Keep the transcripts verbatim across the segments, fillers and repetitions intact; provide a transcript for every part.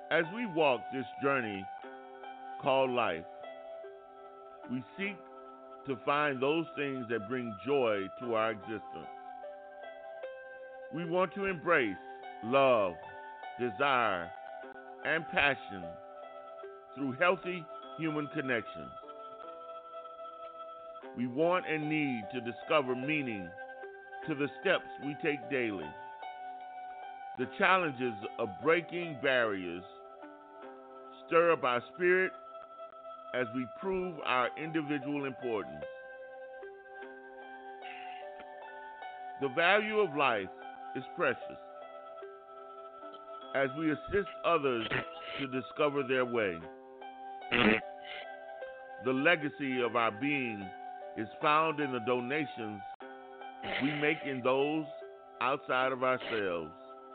As we walk this journey called life, we seek to find those things that bring joy to our existence. We want to embrace love, desire, and passion through healthy human connections. We want and need to discover meaning to the steps we take daily. The challenges of breaking barriers stir up our spirit as we prove our individual importance. The value of life is precious as we assist others to discover their way. The legacy of our being is found in the donations we make in those outside of ourselves.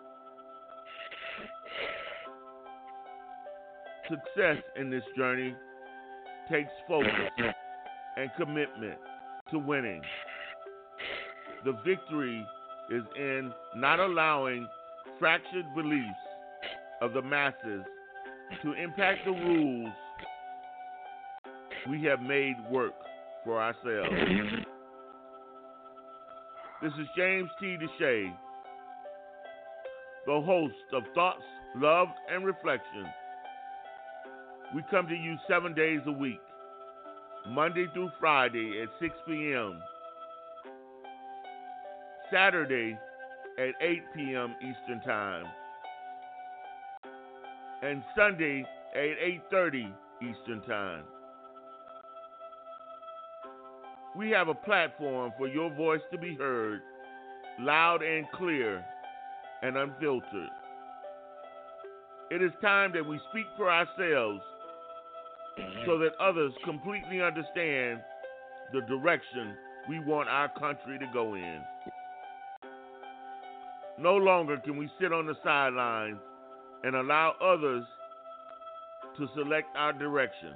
Success in this journey takes focus and commitment to winning. The victory is in not allowing fractured beliefs of the masses to impact the rules we have made work for ourselves. This is James T. Deshay, the host of Thoughts, Love, and Reflection. We come to you seven days a week, Monday through Friday at six p.m., Saturday at eight p.m. Eastern Time, and Sunday at eight thirty Eastern Time. We have a platform for your voice to be heard, loud and clear and unfiltered. It is time that we speak for ourselves so that others completely understand the direction we want our country to go in. No longer can we sit on the sidelines and allow others to select our direction.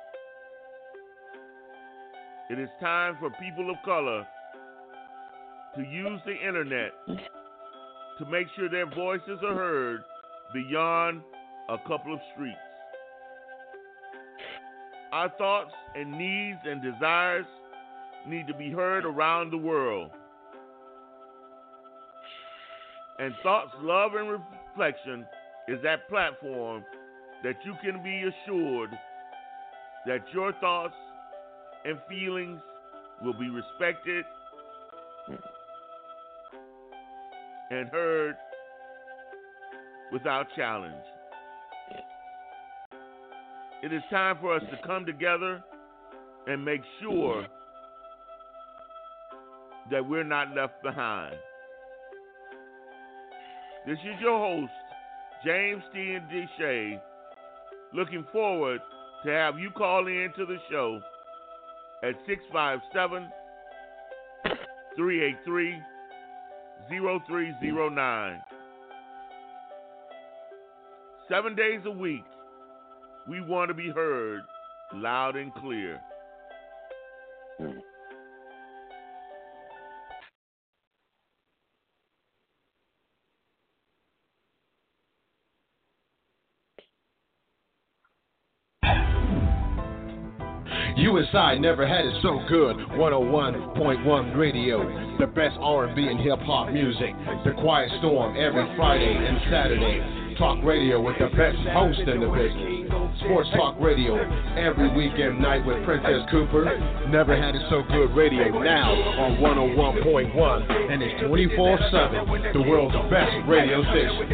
It is time for people of color to use the internet to make sure their voices are heard beyond a couple of streets. Our thoughts and needs and desires need to be heard around the world. And Thoughts, Love, and Reflection is that platform that you can be assured that your thoughts and feelings will be respected and heard without challenge. It is time for us to come together and make sure that we're not left behind. This is your host, James T. Deshay, looking forward to have you call in to the show at six five seven, three eight three, zero three zero nine. Seven days a week, we want to be heard loud and clear. U S I never had it so good. one oh one point one Radio, the best R and B and hip hop music. The Quiet Storm every Friday and Saturday. Talk radio with the best host in the business. Sports Talk Radio every weekend night with Princess Cooper. Never had it so good radio now on one oh one point one, and it's twenty-four seven. The world's best radio station.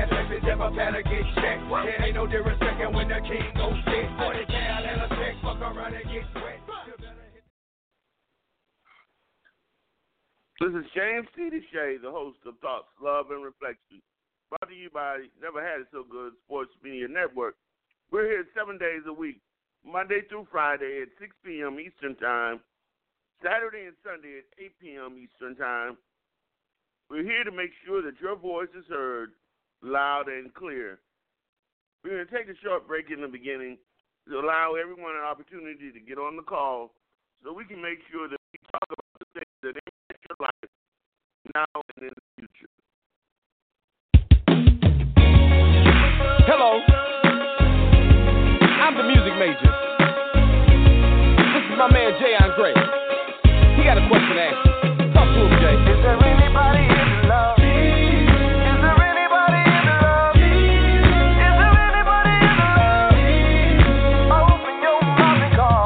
This is James T. Deshay, the host of Thoughts, Love, and Reflection, brought to you by Never Had It So Good Sports Media Network. We're here seven days a week, Monday through Friday at six p.m. Eastern Time, Saturday and Sunday at eight p.m. Eastern Time. We're here to make sure that your voice is heard loud and clear. We're going to take a short break in the beginning to allow everyone an opportunity to get on the call so we can make sure that we talk about the things that impact your life now and in the future. Hello. Major. This is my man Jay Andre. He got a question to ask you. Talk to him, Jay. Is there anybody in love? Is there anybody in love? Is there anybody in love? Open your mouth and call.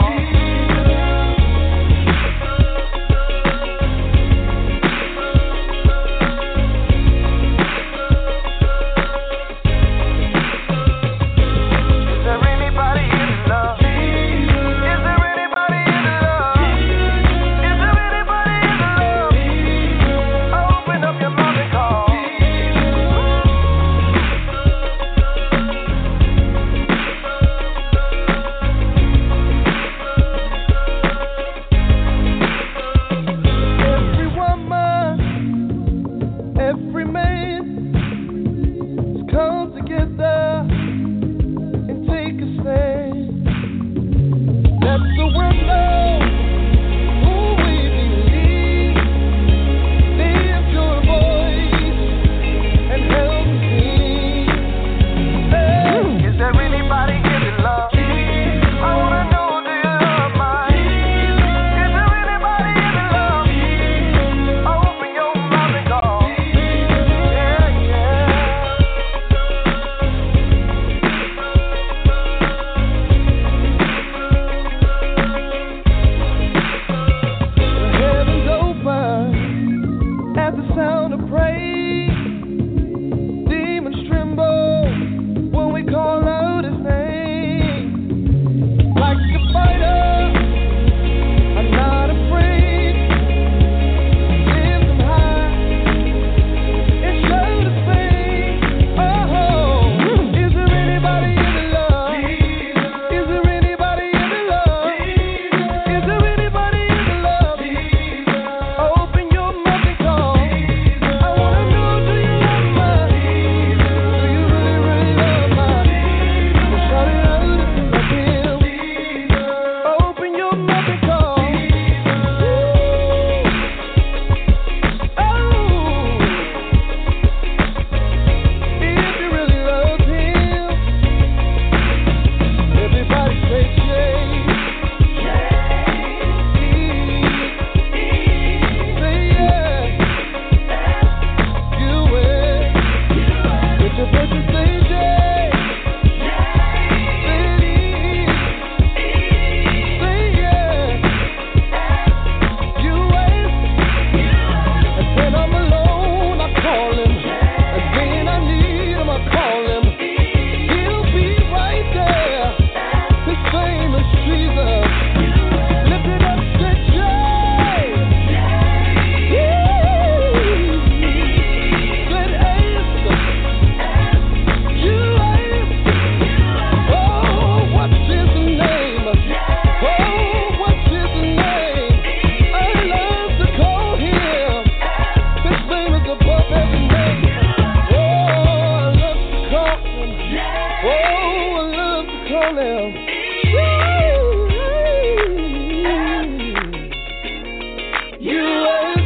Is there anybody in love? Is there anybody in love? Is there anybody in love? Open up your mouth and call. Every woman, every man has come together and take a stand. Let the world know who we believe. Lift your voice and help me sing. Is there anybody giving love? I wanna know, do you love mine? Is there anybody giving love? Open your mouth and call. Yeah, yeah. The heavens open at the sound of praise. Demons tremble when we call out His name. Like a fighter, I'm not afraid. Lift them high and show the fame. Oh, is there anybody in the love? Is there anybody in the love? Is there anybody in the love? Open your mouth and call. I wanna know, do you love mine? Do you really, really love mine? Well, shout it out if you love Him. Open your mouth and call. Ooh. Oh, if you really love Him, everybody say Jay. Say yes. You will. With your voice and say Jay. Say yes. You will. And when I'm alone, I call Him. And when I need Him, I call Him. He'll be right there. His name is Jesus. Lift it up, say Jay. Say answer. You answer. Oh, what's His name? Oh, what's His name? I love to call Him. His name is above every name. Oh, I love to call Him. Oh, I love to call Him. You answer.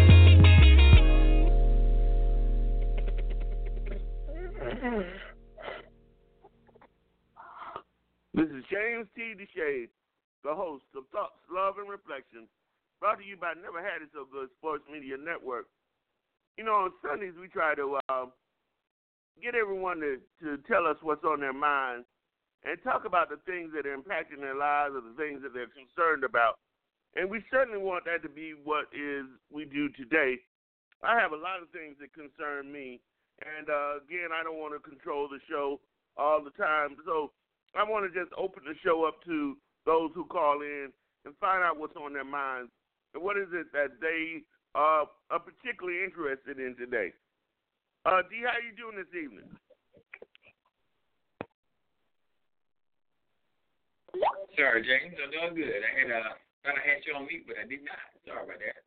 This is James T. DeShade, the host of Thoughts, Love, and Reflection, brought to you by Never Had It So Good Sports Media Network. You know, on Sundays we try to uh, get everyone to, to tell us what's on their minds and talk about the things that are impacting their lives or the things that they're concerned about. And we certainly want that to be what is we do today. I have a lot of things that concern me, and uh, again, I don't want to control the show all the time. So I want to just open the show up to those who call in and find out what's on their minds and what is it that they uh, are particularly interested in today. Uh, D, how you doing this evening? Sorry, James. I'm doing good. I had uh, thought I had you on mute, but I did not. Sorry about that.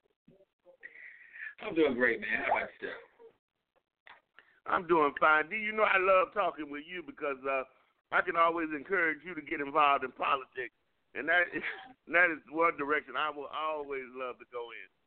I'm doing great, man. How about yourself? I'm doing fine. D, you know I love talking with you because uh, I can always encourage you to get involved in politics, and that is, that is one direction I will always love to go in.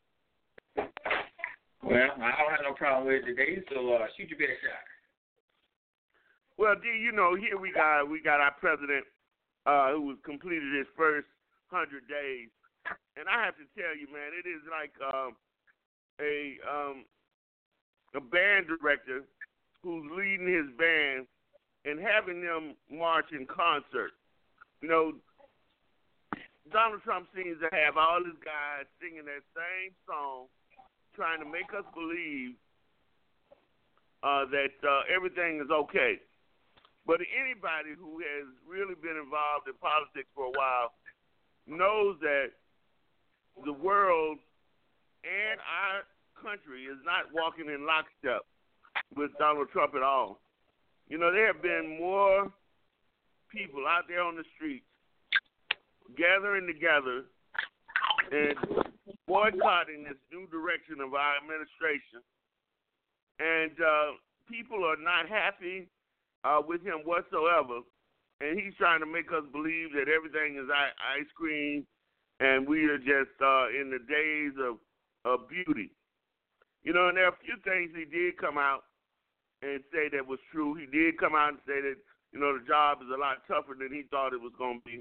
Well, I don't have no problem with it today, so uh, shoot your best shot. Well, D, you know, here we got we got our president uh, who was completed his first hundred days. And I have to tell you, man, it is like um, a um, a band director who's leading his band and having them march in concert. You know, Donald Trump seems to have all his guys singing that same song, trying to make us believe uh, that uh, everything is okay. But anybody who has really been involved in politics for a while knows that the world and our country is not walking in lockstep with Donald Trump at all. You know, there have been more people out there on the streets gathering together and boycotting this new direction of our administration. And uh, people are not happy uh, with him whatsoever. And he's trying to make us believe that everything is ice cream and we are just uh, in the days of, of beauty. You know, and there are a few things he did come out and say that was true. He did come out and say that, you know, the job is a lot tougher than he thought it was going to be.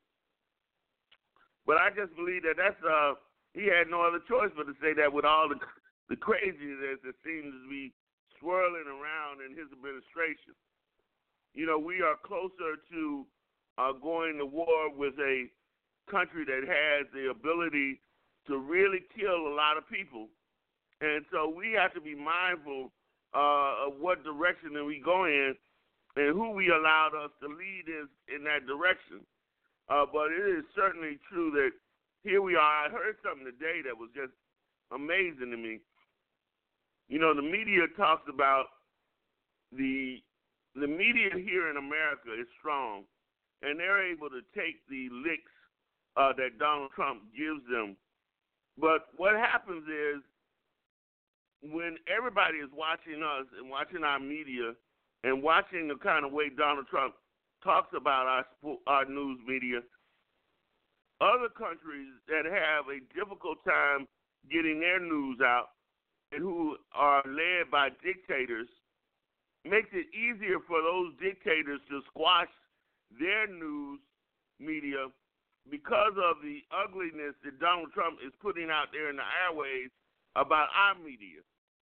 But I just believe that that's uh, he had no other choice but to say that with all the the craziness that seems to be swirling around in his administration. You know, we are closer to uh, going to war with a country that has the ability to really kill a lot of people. And so we have to be mindful uh, of what direction that we go in and who we allowed us to lead us in that direction. Uh, but it is certainly true that here we are. I heard something today that was just amazing to me. You know, the media talks about the the media here in America is strong, and they're able to take the licks uh, that Donald Trump gives them. But what happens is when everybody is watching us and watching our media and watching the kind of way Donald Trump talks about our our news media, other countries that have a difficult time getting their news out and who are led by dictators makes it easier for those dictators to squash their news media because of the ugliness that Donald Trump is putting out there in the airways about our media.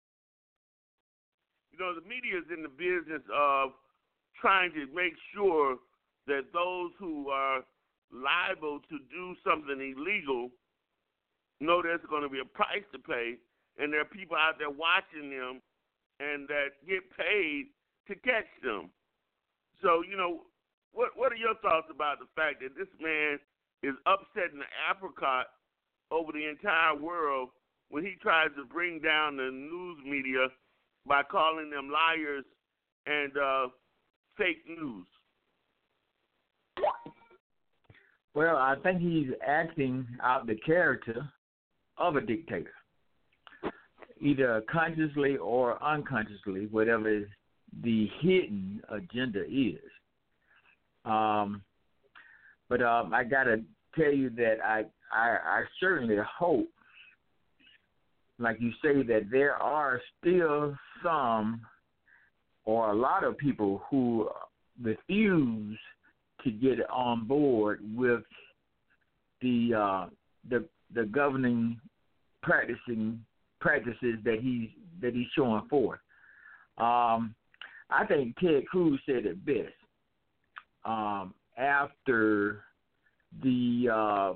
You know, the media is in the business of trying to make sure that those who are liable to do something illegal know there's going to be a price to pay, and there are people out there watching them and that get paid to catch them. So, you know, what what are your thoughts about the fact that this man is upsetting the apricot over the entire world when he tries to bring down the news media by calling them liars and uh, fake news? Well, I think he's acting out the character of a dictator, either consciously or unconsciously, whatever the hidden agenda is. Um, but um, I got to tell you that I, I, I certainly hope, like you say, that there are still some or a lot of people who refuse to get on board with the uh, the the governing practicing practices that he's that he's showing forth. Um, I think Ted Cruz said it best um, after the uh,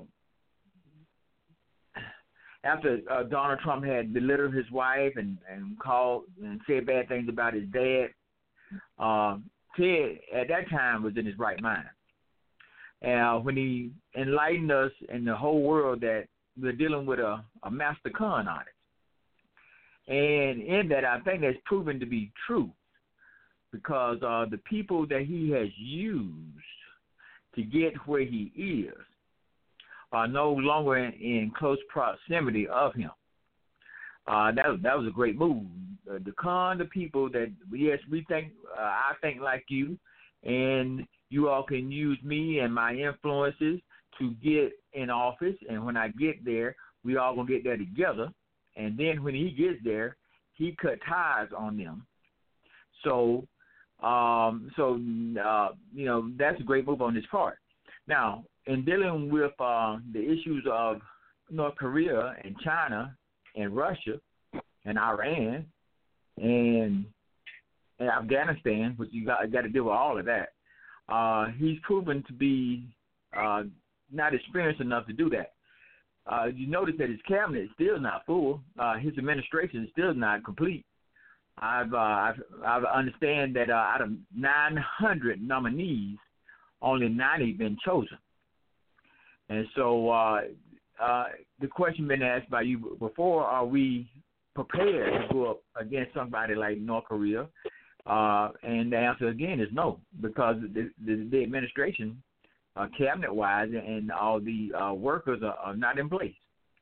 after uh, Donald Trump had belittled his wife and, and called and said bad things about his dad. Um, Ted at that time was in his right mind. And when he enlightened us and the whole world that we're dealing with a, a master con on it. And in that, I think that's proven to be true because uh, the people that he has used to get where he is are no longer in, in close proximity of him. Uh, that was that was a great move. Uh, the con the people that yes we think uh, I think like you, and you all can use me and my influences to get in office. And when I get there, we all gonna get there together. And then when he gets there, he cut ties on them. So, um, so uh, you know that's a great move on his part. Now, in dealing with uh, the issues of North Korea and China and Russia and Iran and, and Afghanistan, which you got, got to deal with all of that, uh, he's proven to be uh, not experienced enough to do that. Uh, you notice that his cabinet is still not full. Uh, his administration is still not complete. I've uh, I've, I've understand that uh, out of nine hundred nominees, only ninety been chosen. And so uh, uh, the question been asked by you before: are we prepared to go up against somebody like North Korea? Uh, and the answer again is no, because the, the, the administration, uh, cabinet-wise, and all the uh, workers are, are not in place.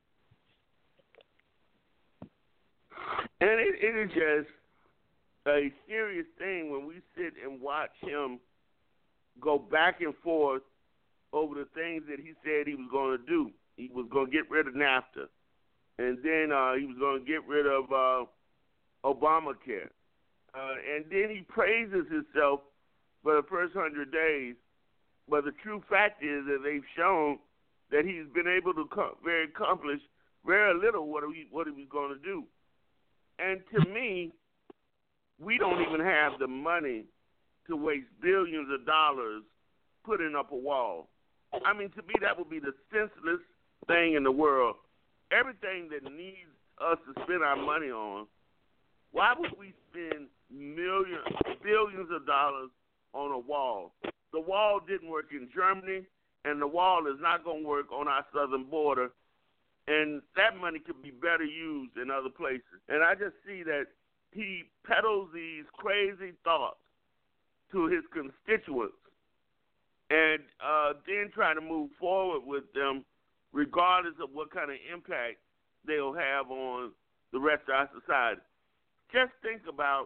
And it, it is just a serious thing when we sit and watch him go back and forth over the things that he said he was going to do. He was going to get rid of NAFTA, and then uh, he was going to get rid of uh, Obamacare. Uh, and then he praises himself for the first hundred days. But the true fact is that they've shown that he's been able to co- very accomplish very little what he what he was going to do. And to me, we don't even have the money to waste billions of dollars putting up a wall. I mean, to me, that would be the senseless thing in the world. Everything that needs us to spend our money on, why would we spend millions, billions of dollars on a wall? The wall didn't work in Germany, and the wall is not going to work on our southern border, and that money could be better used in other places. And I just see that he peddles these crazy thoughts to his constituents and uh, then trying to move forward with them regardless of what kind of impact they'll have on the rest of our society. Just think about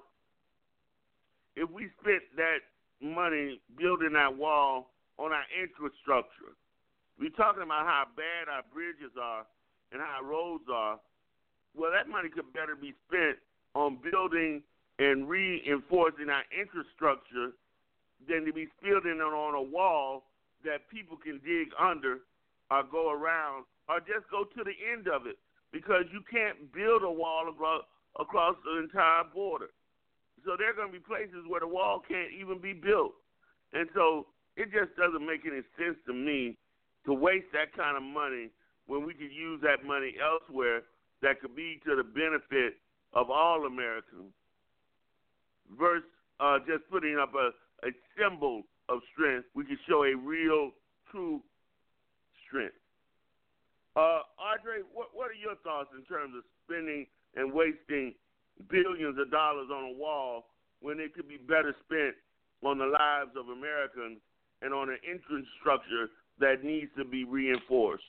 if we spent that money building that wall on our infrastructure. We're talking about how bad our bridges are and how our roads are. Well, that money could better be spent on building and reinforcing our infrastructure than to be building it on a wall that people can dig under or go around or just go to the end of it, because you can't build a wall across, across the entire border. So there are going to be places where the wall can't even be built. And so it just doesn't make any sense to me to waste that kind of money when we could use that money elsewhere that could be to the benefit of all Americans versus uh, just putting up a, a symbol of strength. We could show a real, true strength. Uh, Andre, what, what are your thoughts in terms of spending and wasting billions of dollars on a wall when it could be better spent on the lives of Americans and on an infrastructure that needs to be reinforced?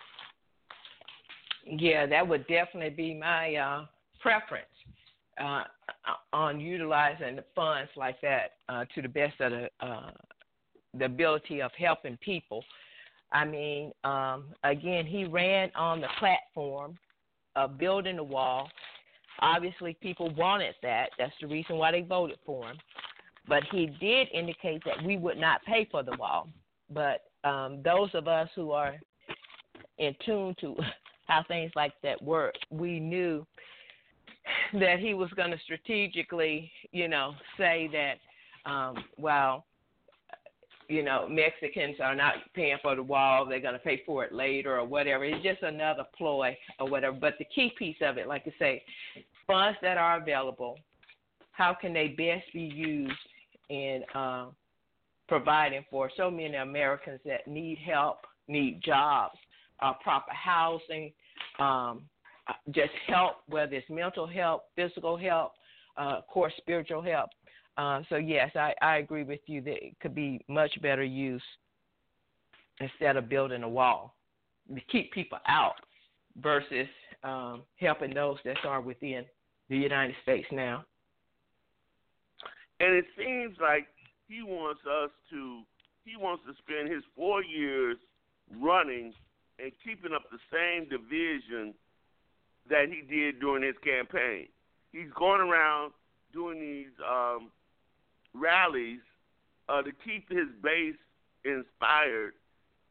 Yeah, that would definitely be my uh, preference uh, on utilizing the funds like that uh, to the best of the, uh, the ability of helping people. I mean, um, again, he ran on the platform of building a wall. Obviously, people wanted that. That's the reason why they voted for him. But he did indicate that we would not pay for the wall. But um, those of us who are in tune to how things like that work, we knew that he was going to strategically, you know, say that, um, well, you know, Mexicans are not paying for the wall, they're going to pay for it later or whatever. It's just another ploy or whatever. But the key piece of it, like I say, funds that are available, how can they best be used in uh, providing for so many Americans that need help, need jobs, uh, proper housing, um, just help, whether it's mental help, physical help, uh, of course, spiritual help. Uh, so, yes, I, I agree with you that it could be much better used instead of building a wall to keep people out versus um, helping those that are within the United States now. And it seems like he wants us to, he wants to spend his four years running and keeping up the same division that he did during his campaign. He's going around doing these um, rallies uh, to keep his base inspired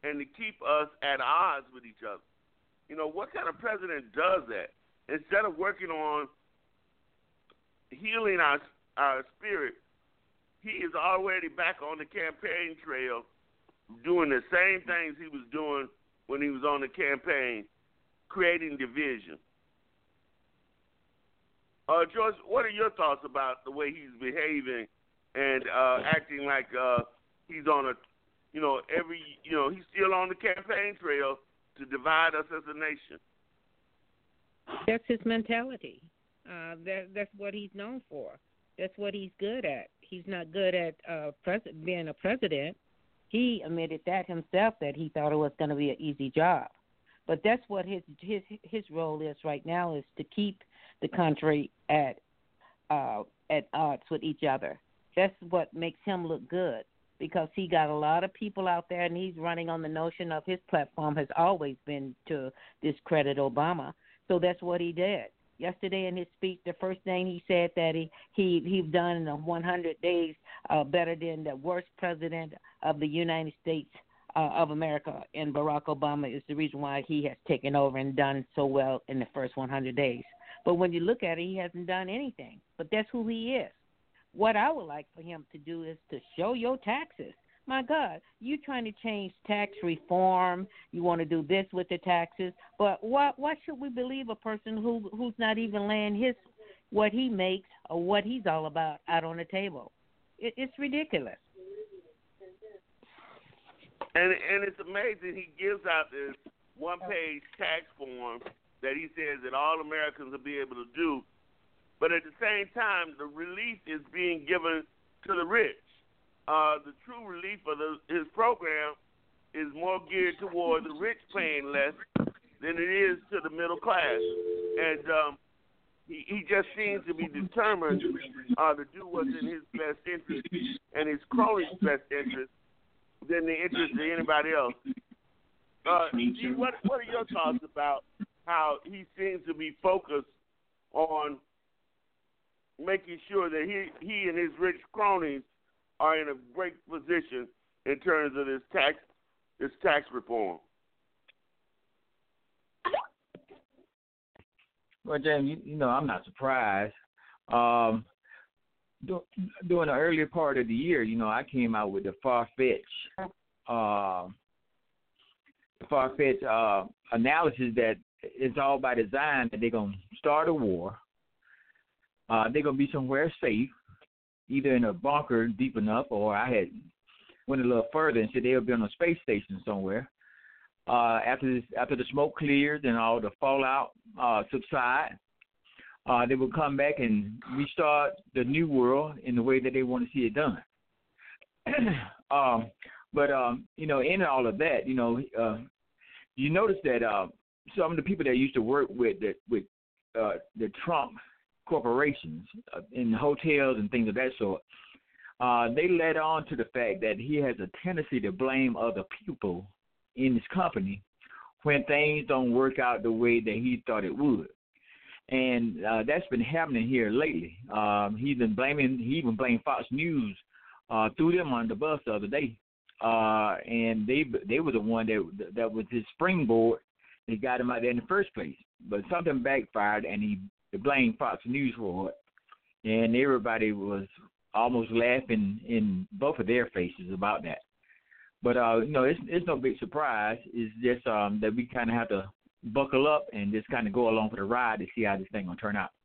and to keep us at odds with each other. You know, what kind of president does that? Instead of working on healing our, our spirit, he is already back on the campaign trail doing the same things he was doing when he was on the campaign, creating division. Uh, George, what are your thoughts about the way he's behaving and uh, acting like uh, he's on a, you know, every, you know, he's still on the campaign trail to divide us as a nation? That's his mentality. Uh, that, that's what he's known for. That's what he's good at. He's not good at uh, pres- being a president. He admitted that himself, that he thought it was going to be an easy job. But that's what his his his role is right now, is to keep the country at uh, at odds with each other. That's what makes him look good, because he got a lot of people out there, and he's running on the notion of his platform has always been to discredit Obama. So that's what he did. Yesterday in his speech, the first thing he said that he he he done in one hundred days uh, better than the worst president of the United States uh, of America, and Barack Obama is the reason why he has taken over and done so well in the first one hundred days. But when you look at it, he hasn't done anything. But that's who he is. What I would like for him to do is to show your taxes. My God, you trying to change tax reform. You want to do this with the taxes. But why why should we believe a person who who's not even laying his what he makes or what he's all about out on the table? It, it's ridiculous. And and it's amazing. He gives out this one-page tax form that he says that all Americans will be able to do. But at the same time, the relief is being given to the rich. Uh, the true relief of the, his program is more geared toward the rich paying less than it is to the middle class. And um, he, he just seems to be determined uh, to do what's in his best interest and his cronies' best interest than the interest of anybody else. Uh, Steve, what, what are your thoughts about how he seems to be focused on making sure that he, he and his rich cronies are in a great position in terms of this tax this tax reform? Well, James, you, you know, I'm not surprised. Um, do, during the earlier part of the year, you know, I came out with the far-fetched, uh, far-fetched uh, analysis that it's all by design that they're going to start a war. Uh, they're going to be somewhere safe, either in a bunker deep enough, or I had went a little further and said they'll be on a space station somewhere. Uh, after this, after the smoke clears and all the fallout uh, subside, uh, they will come back and restart the new world in the way that they want to see it done. um, but um, you know, in all of that, you know, uh, you notice that uh, some of the people that used to work with the, with uh, the Trump corporations uh, in hotels and things of that sort, uh, they led on to the fact that he has a tendency to blame other people in his company when things don't work out the way that he thought it would. And uh, that's been happening here lately. Um, he's been blaming, he even blamed Fox News, uh, threw them on the bus the other day. Uh, and they they were the one that that was his springboard that got him out there in the first place. But something backfired, and he blamed Fox News for it. And everybody was almost laughing in both of their faces about that. But, uh, you know, it's, it's no big surprise. It's just um, that we kind of have to buckle up and just kind of go along for the ride to see how this thing going to turn out.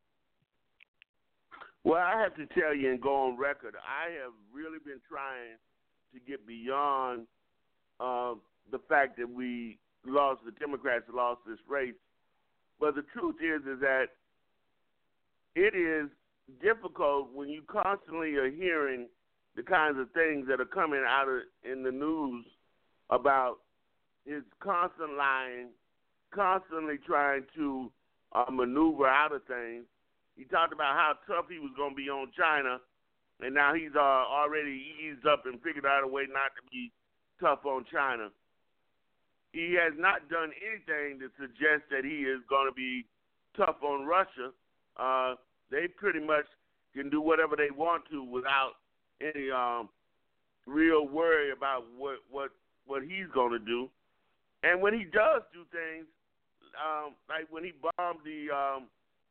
Well, I have to tell you and go on record, I have really been trying to get beyond uh, the fact that we lost, the Democrats lost this race. But the truth is, is that it is difficult when you constantly are hearing the kinds of things that are coming out of, in the news about his constant lying, constantly trying to uh, maneuver out of things. He talked about how tough he was going to be on China, and now he's uh, already eased up and figured out a way not to be tough on China. He has not done anything to suggest that he is going to be tough on Russia. Uh, they pretty much can do whatever they want to without any um, real worry about what what what he's going to do. And when he does do things, um, like when he bombed the um,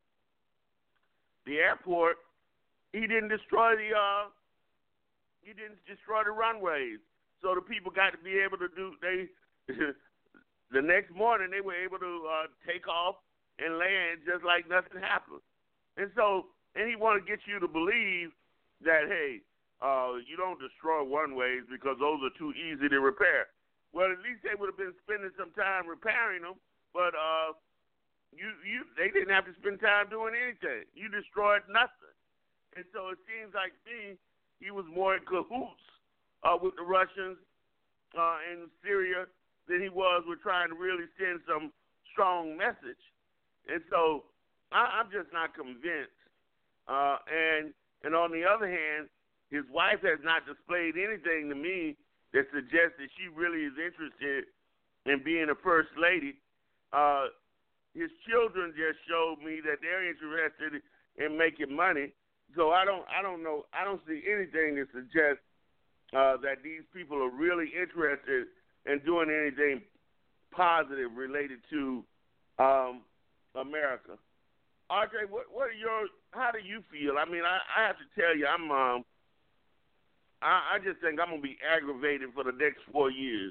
the airport, he didn't destroy the uh, he didn't destroy the runways. So the people got to be able to do they. The next morning they were able to uh, take off and land just like nothing happened. And so, and he want to get you to believe that, hey, uh, you don't destroy runways because those are too easy to repair. Well, at least they would have been spending some time repairing them, but uh, you, you, they didn't have to spend time doing anything. You destroyed nothing. And so it seems like to me he was more in cahoots uh, with the Russians uh, in Syria than he was with trying to really send some strong message. And so I, I'm just not convinced. Uh, and and on the other hand, his wife has not displayed anything to me that suggests that she really is interested in being a first lady. Uh, his children just showed me that they're interested in making money. So I don't I don't know I don't see anything that suggests uh, that these people are really interested and doing anything positive related to um, America. R J, what, what are your? How do you feel? I mean, I, I have to tell you, I'm. Um, I, I just think I'm gonna be aggravated for the next four years.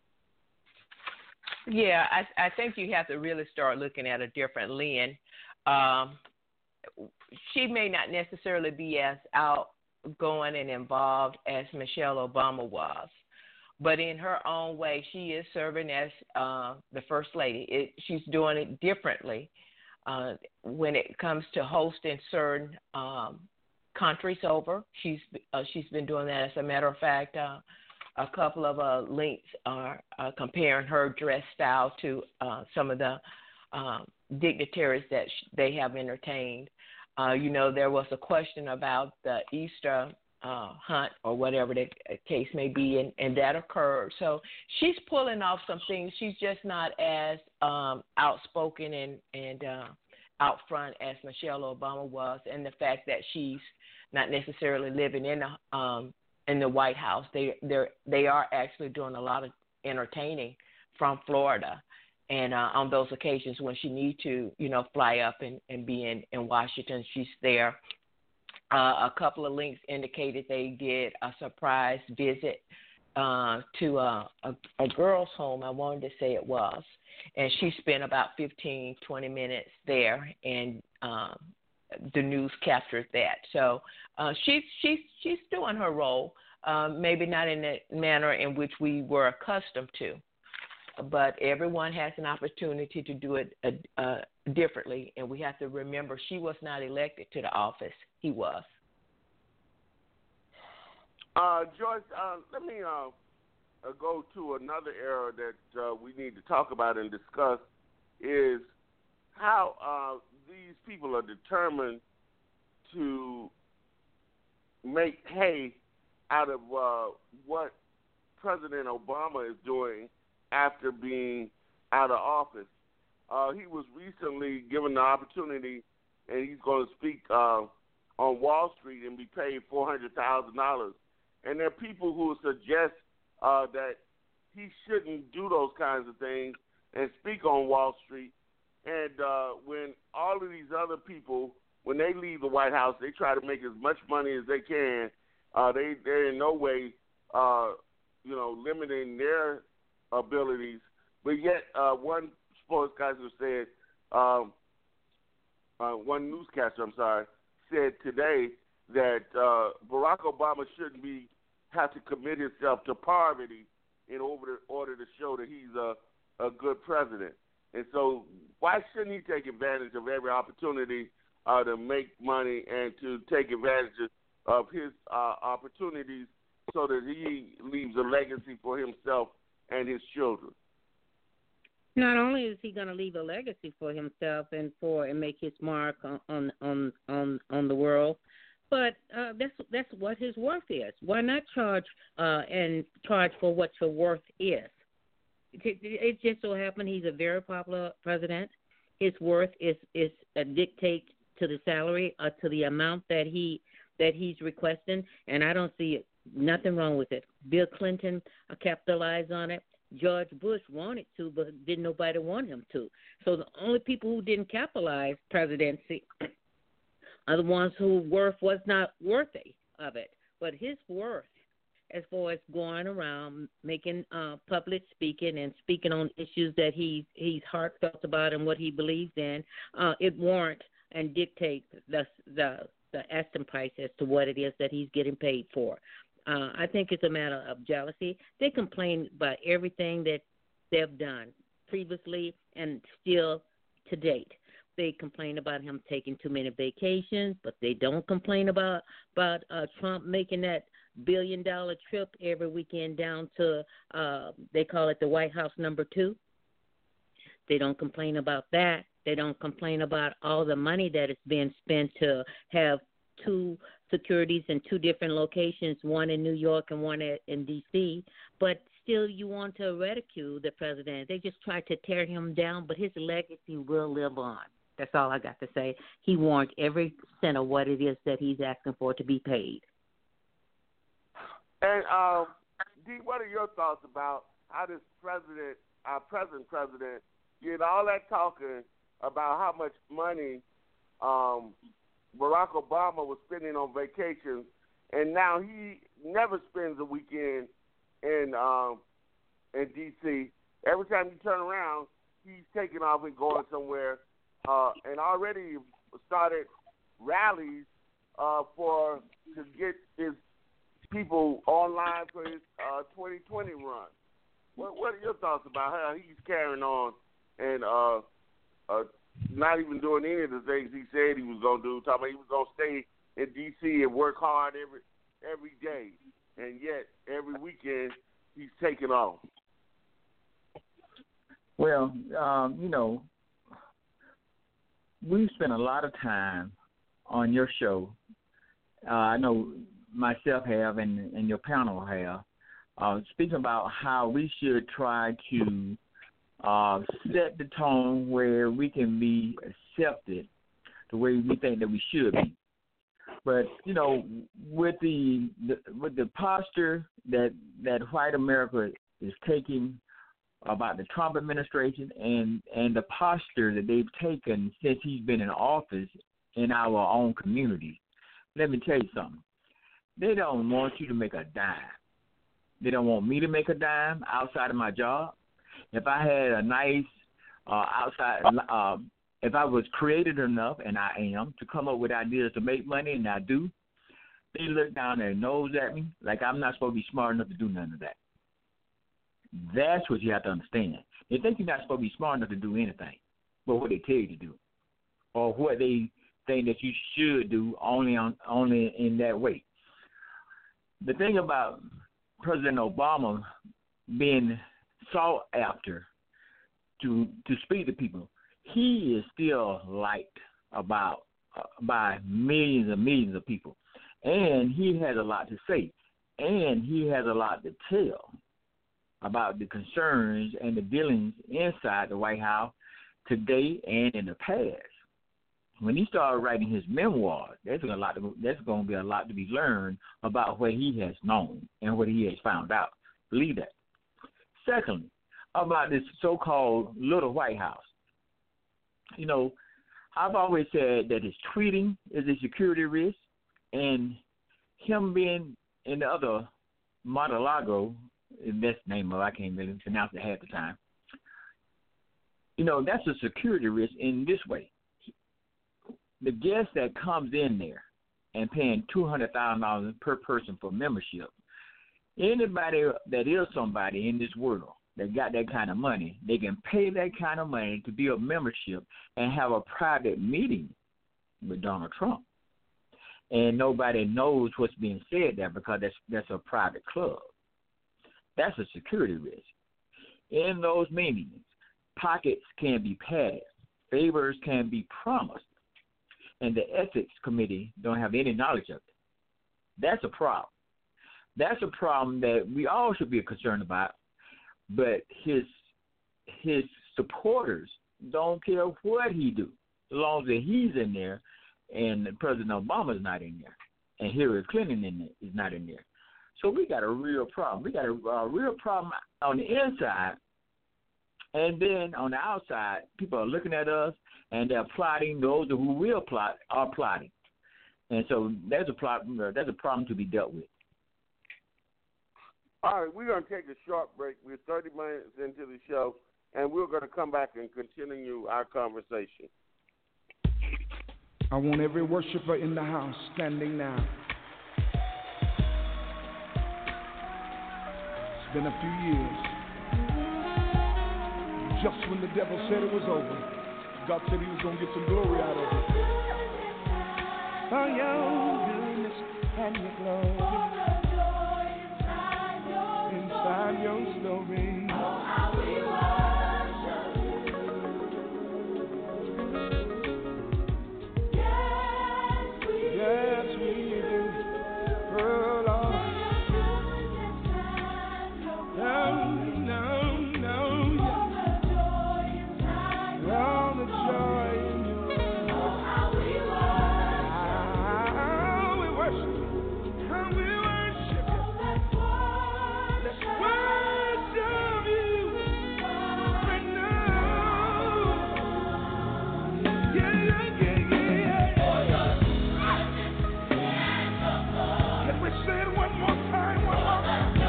Yeah, I, I think you have to really start looking at a different lens. Um, she may not necessarily be as outgoing and involved as Michelle Obama was. But in her own way, she is serving as uh, the first lady. It, she's doing it differently uh, when it comes to hosting certain um, countries over. She's uh, she's been doing that. As a matter of fact, uh, a couple of uh, links are uh, comparing her dress style to uh, some of the uh, dignitaries that sh- they have entertained. Uh, you know, there was a question about the Easter Uh, hunt or whatever the case may be, and, and that occurred. So she's pulling off some things. She's just not as um, outspoken and, and uh, out front as Michelle Obama was, and the fact that she's not necessarily living in the um, in the White House. They they they are actually doing a lot of entertaining from Florida, and uh, on those occasions when she needs to, you know, fly up and, and be in, in Washington, she's there. Uh, a couple of links indicated they did a surprise visit uh, to a, a, a girl's home, I wanted to say it was, and she spent about fifteen, twenty minutes there, and um, the news captured that. So uh, she's she's she's doing her role, um, maybe not in the manner in which we were accustomed to, but everyone has an opportunity to do it uh, uh, differently, and we have to remember she was not elected to the office. He was. Uh, Joyce, uh, let me uh, uh, go to another area that uh, we need to talk about and discuss is how uh, these people are determined to make hay out of uh, what President Obama is doing after being out of office. Uh, he was recently given the opportunity, and he's going to speak uh, on Wall Street and be paid four hundred thousand dollars. And there are people who suggest uh, that he shouldn't do those kinds of things and speak on Wall Street. And uh, when all of these other people, when they leave the White House, they try to make as much money as they can. Uh, they, they're in no way, uh, you know, limiting their abilities. But yet, uh, one sportscaster said, um, uh, one newscaster, I'm sorry, said today that uh, Barack Obama shouldn't be have to commit himself to poverty in order to, order to show that he's a, a good president. And so why shouldn't he take advantage of every opportunity uh, to make money and to take advantage of his uh, opportunities so that he leaves a legacy for himself and his children? Not only is he going to leave a legacy for himself and for and make his mark on on on on, on the world, but uh, that's that's what his worth is. Why not charge uh, and charge for what your worth is? It, it just so happened he's a very popular president. His worth is is a dictate to the salary or to the amount that he that he's requesting, and I don't see Nothing wrong with it. Bill Clinton uh, capitalized on it. George Bush wanted to, but didn't nobody want him to. So the only people who didn't capitalize presidency are the ones whose worth was not worthy of it. But his worth, as far as going around making uh, public speaking and speaking on issues that he he's heartfelt about and what he believes in, uh, it warrants and dictates the the the asking price as to what it is that he's getting paid for. Uh, I think it's a matter of jealousy. They complain about everything that they've done previously and still to date. They complain about him taking too many vacations, but they don't complain about about uh, Trump making that billion dollar trip every weekend down to uh, they call it the White House number two. They don't complain about that. They don't complain about all the money that is being spent to have two securities in two different locations, one in New York and one at, in D C, but still you want to ridicule the president. They just try to tear him down, but his legacy will live on. That's all I got to say. He warrants every cent of what it is that he's asking for to be paid. And, um, Dee, what are your thoughts about how this president, our present president, did all that talking about how much money um, Barack Obama was spending on vacations, and now he never spends a weekend in um, in D C. Every time you turn around, he's taking off and going somewhere, uh, and already started rallies uh, for to get his people online for his uh, twenty twenty run. What What are your thoughts about how he's carrying on and uh, uh, not even doing any of the things he said he was going to do? Talking about he was going to stay in D C and work hard every every day, and yet every weekend he's taking off. Well, um, you know, we've spent a lot of time on your show. Uh, I know myself have and, and your panel have, uh, speaking about how we should try to uh, set the tone where we can be accepted the way we think that we should be. But, you know, with the, the with the posture that, that white America is taking about the Trump administration and, and the posture that they've taken since he's been in office in our own community, let me tell you something. They don't want you to make a dime. They don't want me to make a dime outside of my job. If I had a nice uh, outside, uh, if I was creative enough, and I am, to come up with ideas to make money, and I do, they look down their nose at me like I'm not supposed to be smart enough to do none of that. That's what you have to understand. They think you're not supposed to be smart enough to do anything but what they tell you to do, or what they think that you should do only on only in that way. The thing about President Obama being sought after to to speak to people, he is still liked about uh, by millions and millions of people, and he has a lot to say, and he has a lot to tell about the concerns and the dealings inside the White House today and in the past. When he started writing his memoirs, there's a lot. To, there's going to be a lot to be learned about what he has known and what he has found out. Believe that. Secondly, about this so-called little White House. You know, I've always said that his tweeting is a security risk, and him being in the other Mar-a-Lago, that's the name of it, I can't really pronounce it half the time. You know, that's a security risk in this way. The guest that comes in there and paying two hundred thousand dollars per person for membership, anybody that is somebody in this world that got that kind of money, they can pay that kind of money to be a membership and have a private meeting with Donald Trump. And nobody knows what's being said there because that's that's a private club. That's a security risk. In those meetings, pockets can be passed, favors can be promised, and the ethics committee don't have any knowledge of it. That's a problem. That's a problem that we all should be concerned about, but his his supporters don't care what he do, as long as he's in there and President Obama's not in there and Hillary Clinton in there, is not in there. So we got a real problem. We got a, a real problem on the inside, and then on the outside, people are looking at us and they're plotting. Those who will plot are plotting, and so there's a problem. There's a problem to be dealt with. All right, we're going to take a short break. We're thirty minutes into the show, and we're going to come back and continue our conversation. I want every worshiper in the house standing now. It's been a few years. Just when the devil said it was over, God said he was going to get some glory out of it. For your goodness and your glory. Inside your story. Oh, how we worship you. Yes, we yes, we do. Oh, Lord. No, no, no. All the joy in you. Oh, how we worship. How we worship. How we worship. Let's worship you right now. Yeah, yeah, yeah, yeah. Can we say it one more time? One more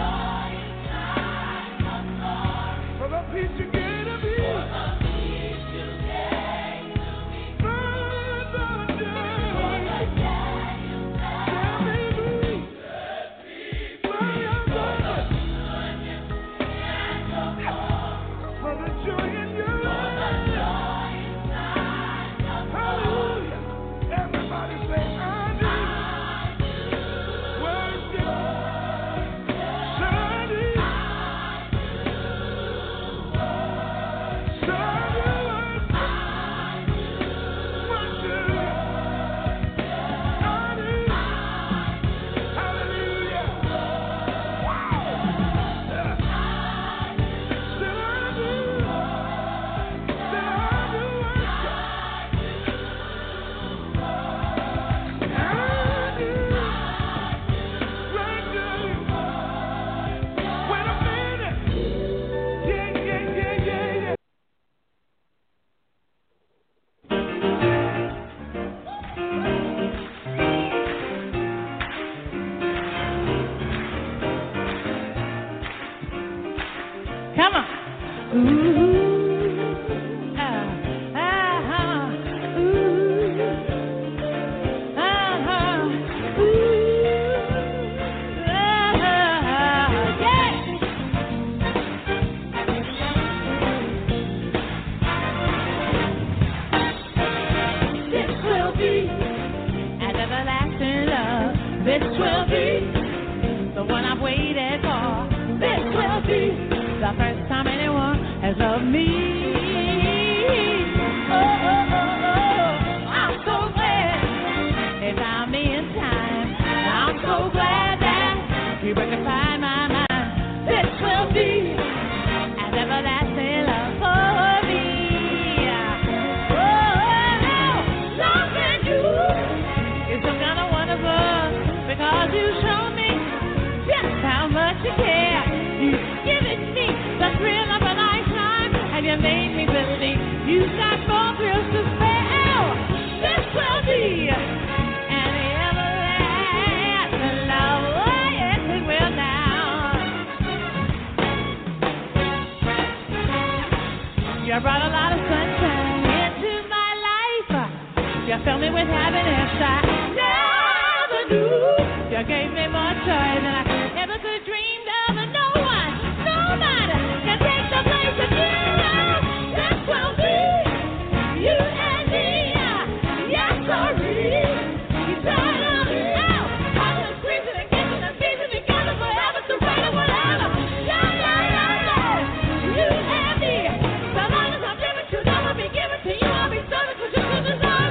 time. For the peace you gave to me.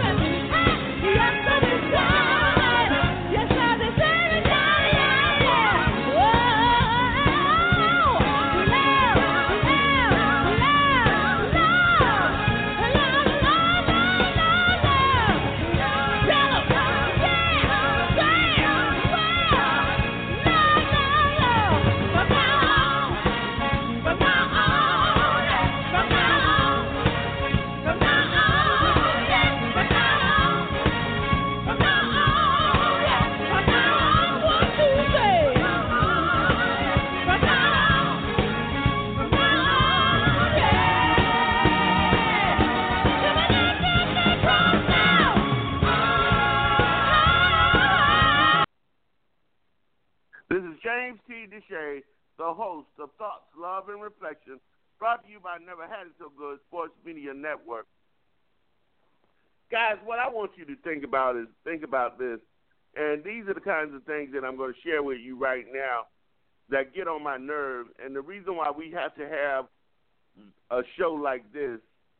Yeah. This is James T. Deshay, the host of Thoughts, Love, and Reflection, brought to you by Never Had It So Good Sports Media Network. Guys, what I want you to think about is think about this, and these are the kinds of things that I'm going to share with you right now that get on my nerve, and the reason why we have to have a show like this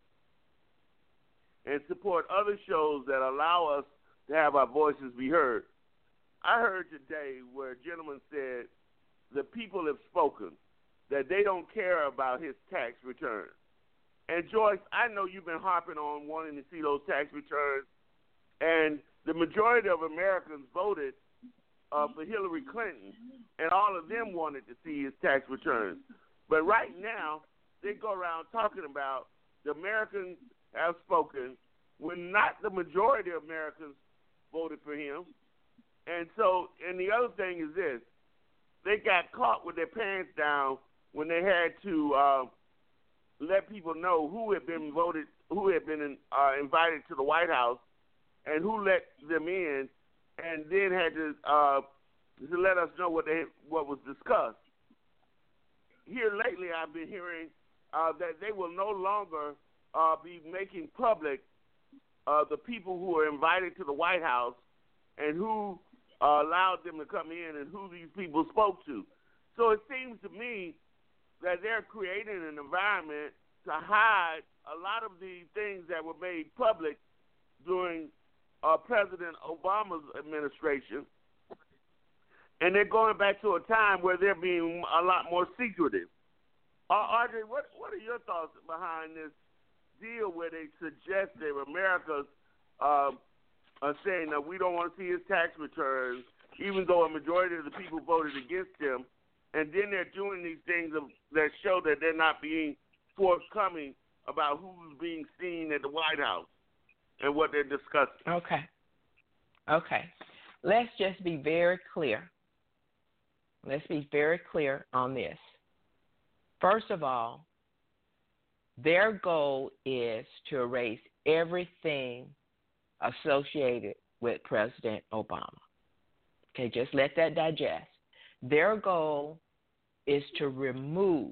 and support other shows that allow us to have our voices be heard. I heard today where a gentleman said the people have spoken, that they don't care about his tax returns. And, Joyce, I know you've been harping on wanting to see those tax returns, and the majority of Americans voted uh, for Hillary Clinton, and all of them wanted to see his tax returns. But right now, they go around talking about the Americans have spoken when not the majority of Americans voted for him. And so, and the other thing is this, they got caught with their pants down when they had to uh, let people know who had been voted, who had been uh, invited to the White House, and who let them in, and then had to uh, to let us know what they what was discussed. Here lately, I've been hearing uh, that they will no longer uh, be making public uh, the people who are invited to the White House and who uh, allowed them to come in and who these people spoke to. So it seems to me that they're creating an environment to hide a lot of the things that were made public during uh, President Obama's administration. And they're going back to a time where they're being a lot more secretive. Uh, Audrey, what, what are your thoughts behind this deal where they suggest that America's uh, are saying that we don't want to see his tax returns, even though a majority of the people voted against him, and then they're doing these things of, that show that they're not being forthcoming about who's being seen at the White House and what they're discussing. Okay. Okay. Let's just be very clear. Let's be very clear on this. First of all, their goal is to erase everything associated with President Obama. Okay, just let that digest. Their goal is to remove,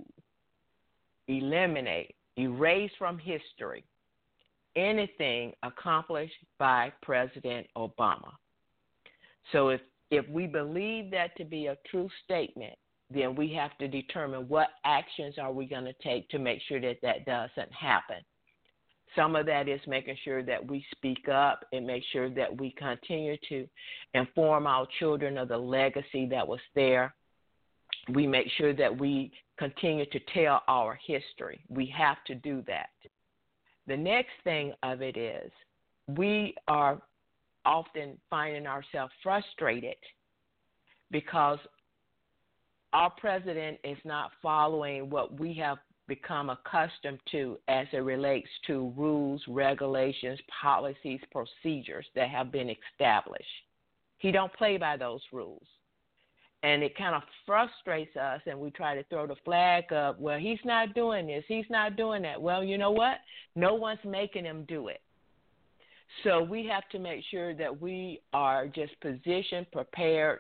eliminate, erase from history anything accomplished by President Obama. So if, if we believe that to be a true statement, then we have to determine what actions are we going to take to make sure that that doesn't happen. Some of that is making sure that we speak up and make sure that we continue to inform our children of the legacy that was there. We make sure that we continue to tell our history. We have to do that. The next thing of it is we are often finding ourselves frustrated because our president is not following what we have become accustomed to as it relates to rules, regulations, policies, procedures that have been established. He don't play by those rules. And it kind of frustrates us, and we try to throw the flag up, well, he's not doing this, he's not doing that. Well, you know what? No one's making him do it. So we have to make sure that we are just positioned, prepared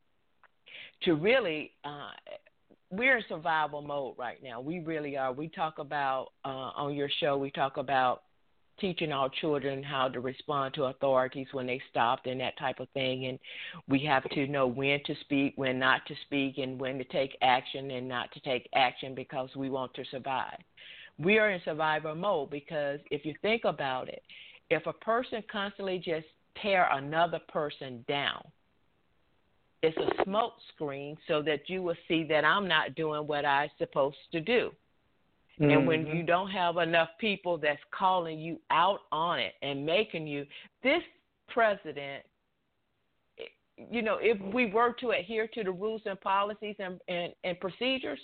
to really uh, we're in survival mode right now. We really are. We talk about, uh, on your show, we talk about teaching our children how to respond to authorities when they stopped and that type of thing. And we have to know when to speak, when not to speak, and when to take action and not to take action because we want to survive. We are in survival mode because if you think about it, if a person constantly just tear another person down, it's a smoke screen so that you will see that I'm not doing what I'm supposed to do. Mm-hmm. And when you don't have enough people that's calling you out on it and making you, this president, you know, if we were to adhere to the rules and policies and, and, and procedures,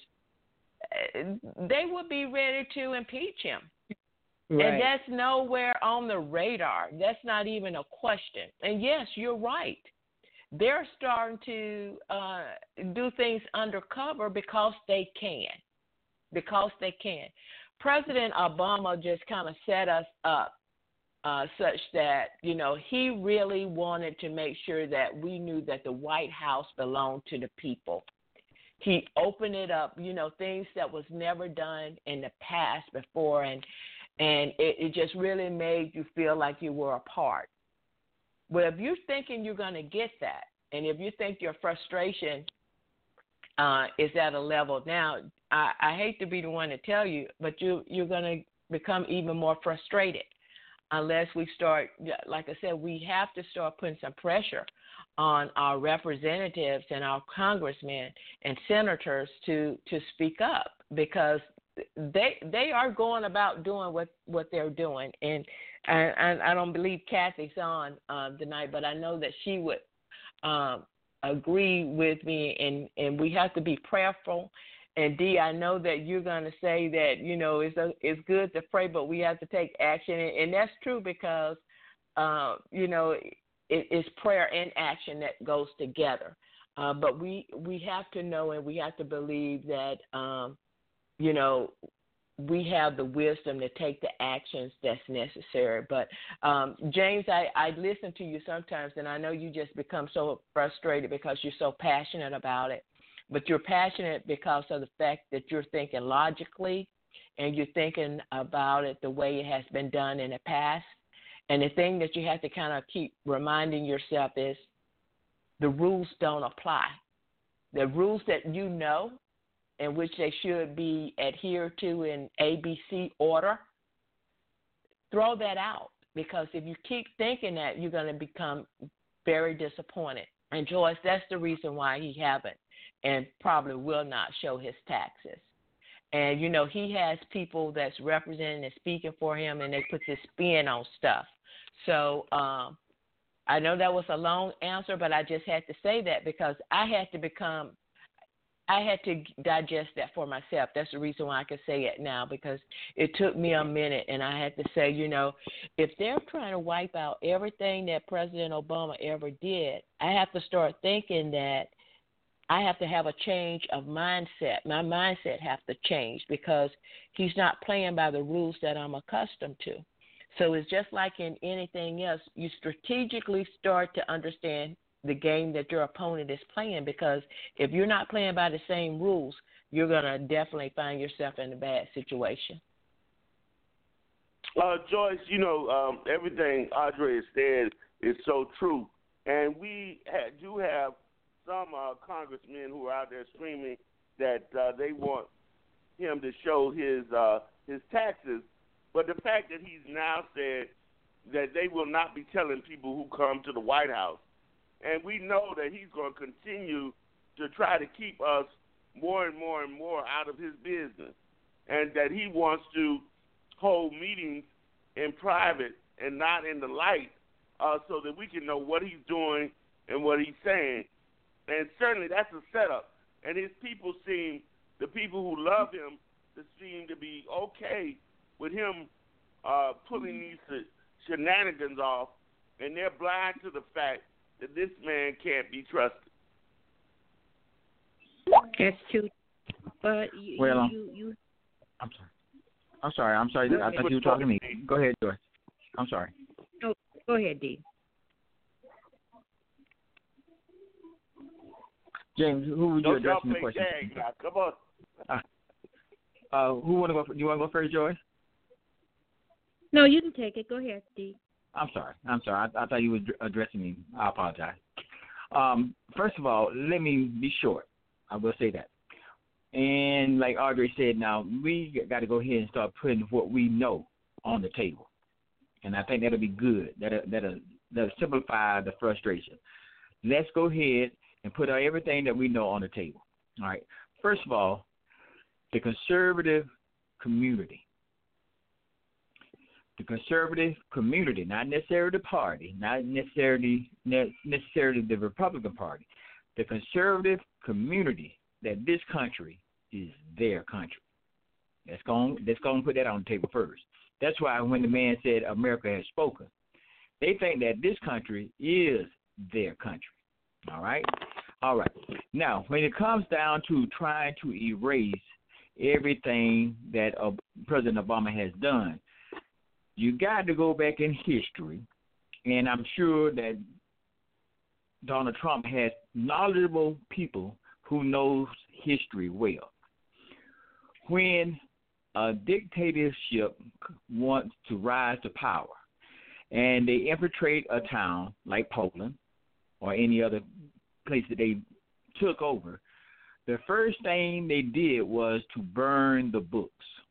they would be ready to impeach him. Right. And that's nowhere on the radar. That's not even a question. And yes, you're right. They're starting to uh, do things undercover because they can, because they can. President Obama just kind of set us up uh, such that, you know, he really wanted to make sure that we knew that the White House belonged to the people. He opened it up, you know, things that was never done in the past before, and and it, it just really made you feel like you were a part. Well, if you're thinking you're going to get that, and if you think your frustration uh, is at a level now, I, I hate to be the one to tell you, but you, you're going to become even more frustrated unless we start, like I said, we have to start putting some pressure on our representatives and our congressmen and senators to, to speak up, because they they are going about doing what, what they're doing. And, and I don't believe Kathy's on uh, tonight, but I know that she would um, agree with me, and, and we have to be prayerful. And Dee, I know that you're going to say that, you know, it's a, it's good to pray, but we have to take action. And, and that's true because, uh, you know, it, it's prayer and action that goes together. Uh, but we, we have to know and we have to believe that, um, you know, we have the wisdom to take the actions that's necessary. But, um, James, I, I listen to you sometimes, and I know you just become so frustrated because you're so passionate about it. But you're passionate because of the fact that you're thinking logically and you're thinking about it the way it has been done in the past. And the thing that you have to kind of keep reminding yourself is the rules don't apply. The rules that you know in which they should be adhered to in A B C order, throw that out, because if you keep thinking that, you're going to become very disappointed. And Joyce, that's the reason why he haven't and probably will not show his taxes. And, you know, he has people that's representing and speaking for him, and they put this spin on stuff. So um, I know that was a long answer, but I just had to say that because I had to become – I had to digest that for myself. That's the reason why I can say it now, because it took me a minute, and I had to say, you know, if they're trying to wipe out everything that President Obama ever did, I have to start thinking that I have to have a change of mindset. My mindset has to change because he's not playing by the rules that I'm accustomed to. So it's just like in anything else, you strategically start to understand the game that your opponent is playing, because if you're not playing by the same rules, you're going to definitely find yourself in a bad situation. Uh, Joyce, you know, um, everything Audrey has said is so true. And we ha- do have some uh, congressmen who are out there screaming that uh, they want him to show his uh, his taxes. But the fact that he's now said that they will not be telling people who come to the White House, and we know that he's going to continue to try to keep us more and more and more out of his business, and that he wants to hold meetings in private and not in the light uh, so that we can know what he's doing and what he's saying. And certainly that's a setup. And his people seem, the people who love him, to seem to be okay with him uh, pulling these shenanigans off, and they're blind to the fact that this man can't be trusted. That's true. But you, well, you, you, I'm sorry. I'm sorry. I'm sorry. I thought you were talking to me. Go ahead, Joyce. I'm sorry. Oh, go ahead, Dee. James, who would you Don't address y'all the question? Tag now. Come on. Uh, uh, who want to go? You want to go first, Joyce? No, you can take it. Go ahead, Dee. I'm sorry. I'm sorry. I, I thought you were addressing me. I apologize. Um, first of all, let me be short. I will say that. And like Audrey said, now we got to go ahead and start putting what we know on the table. And I think that'll be good. That'll, that'll, that'll simplify the frustration. Let's go ahead and put everything that we know on the table. All right. First of all, the conservative community. The conservative community, not necessarily the party, not necessarily necessarily the Republican Party. The conservative community, that this country is their country. Let's go, let's go and put that on the table first. That's why when the man said America has spoken, they think that this country is their country. All right? All right. Now, when it comes down to trying to erase everything that uh, President Obama has done, you got to go back in history, and I'm sure that Donald Trump has knowledgeable people who knows history well. When a dictatorship wants to rise to power, and they infiltrate a town like Poland or any other place that they took over, the first thing they did was to burn the books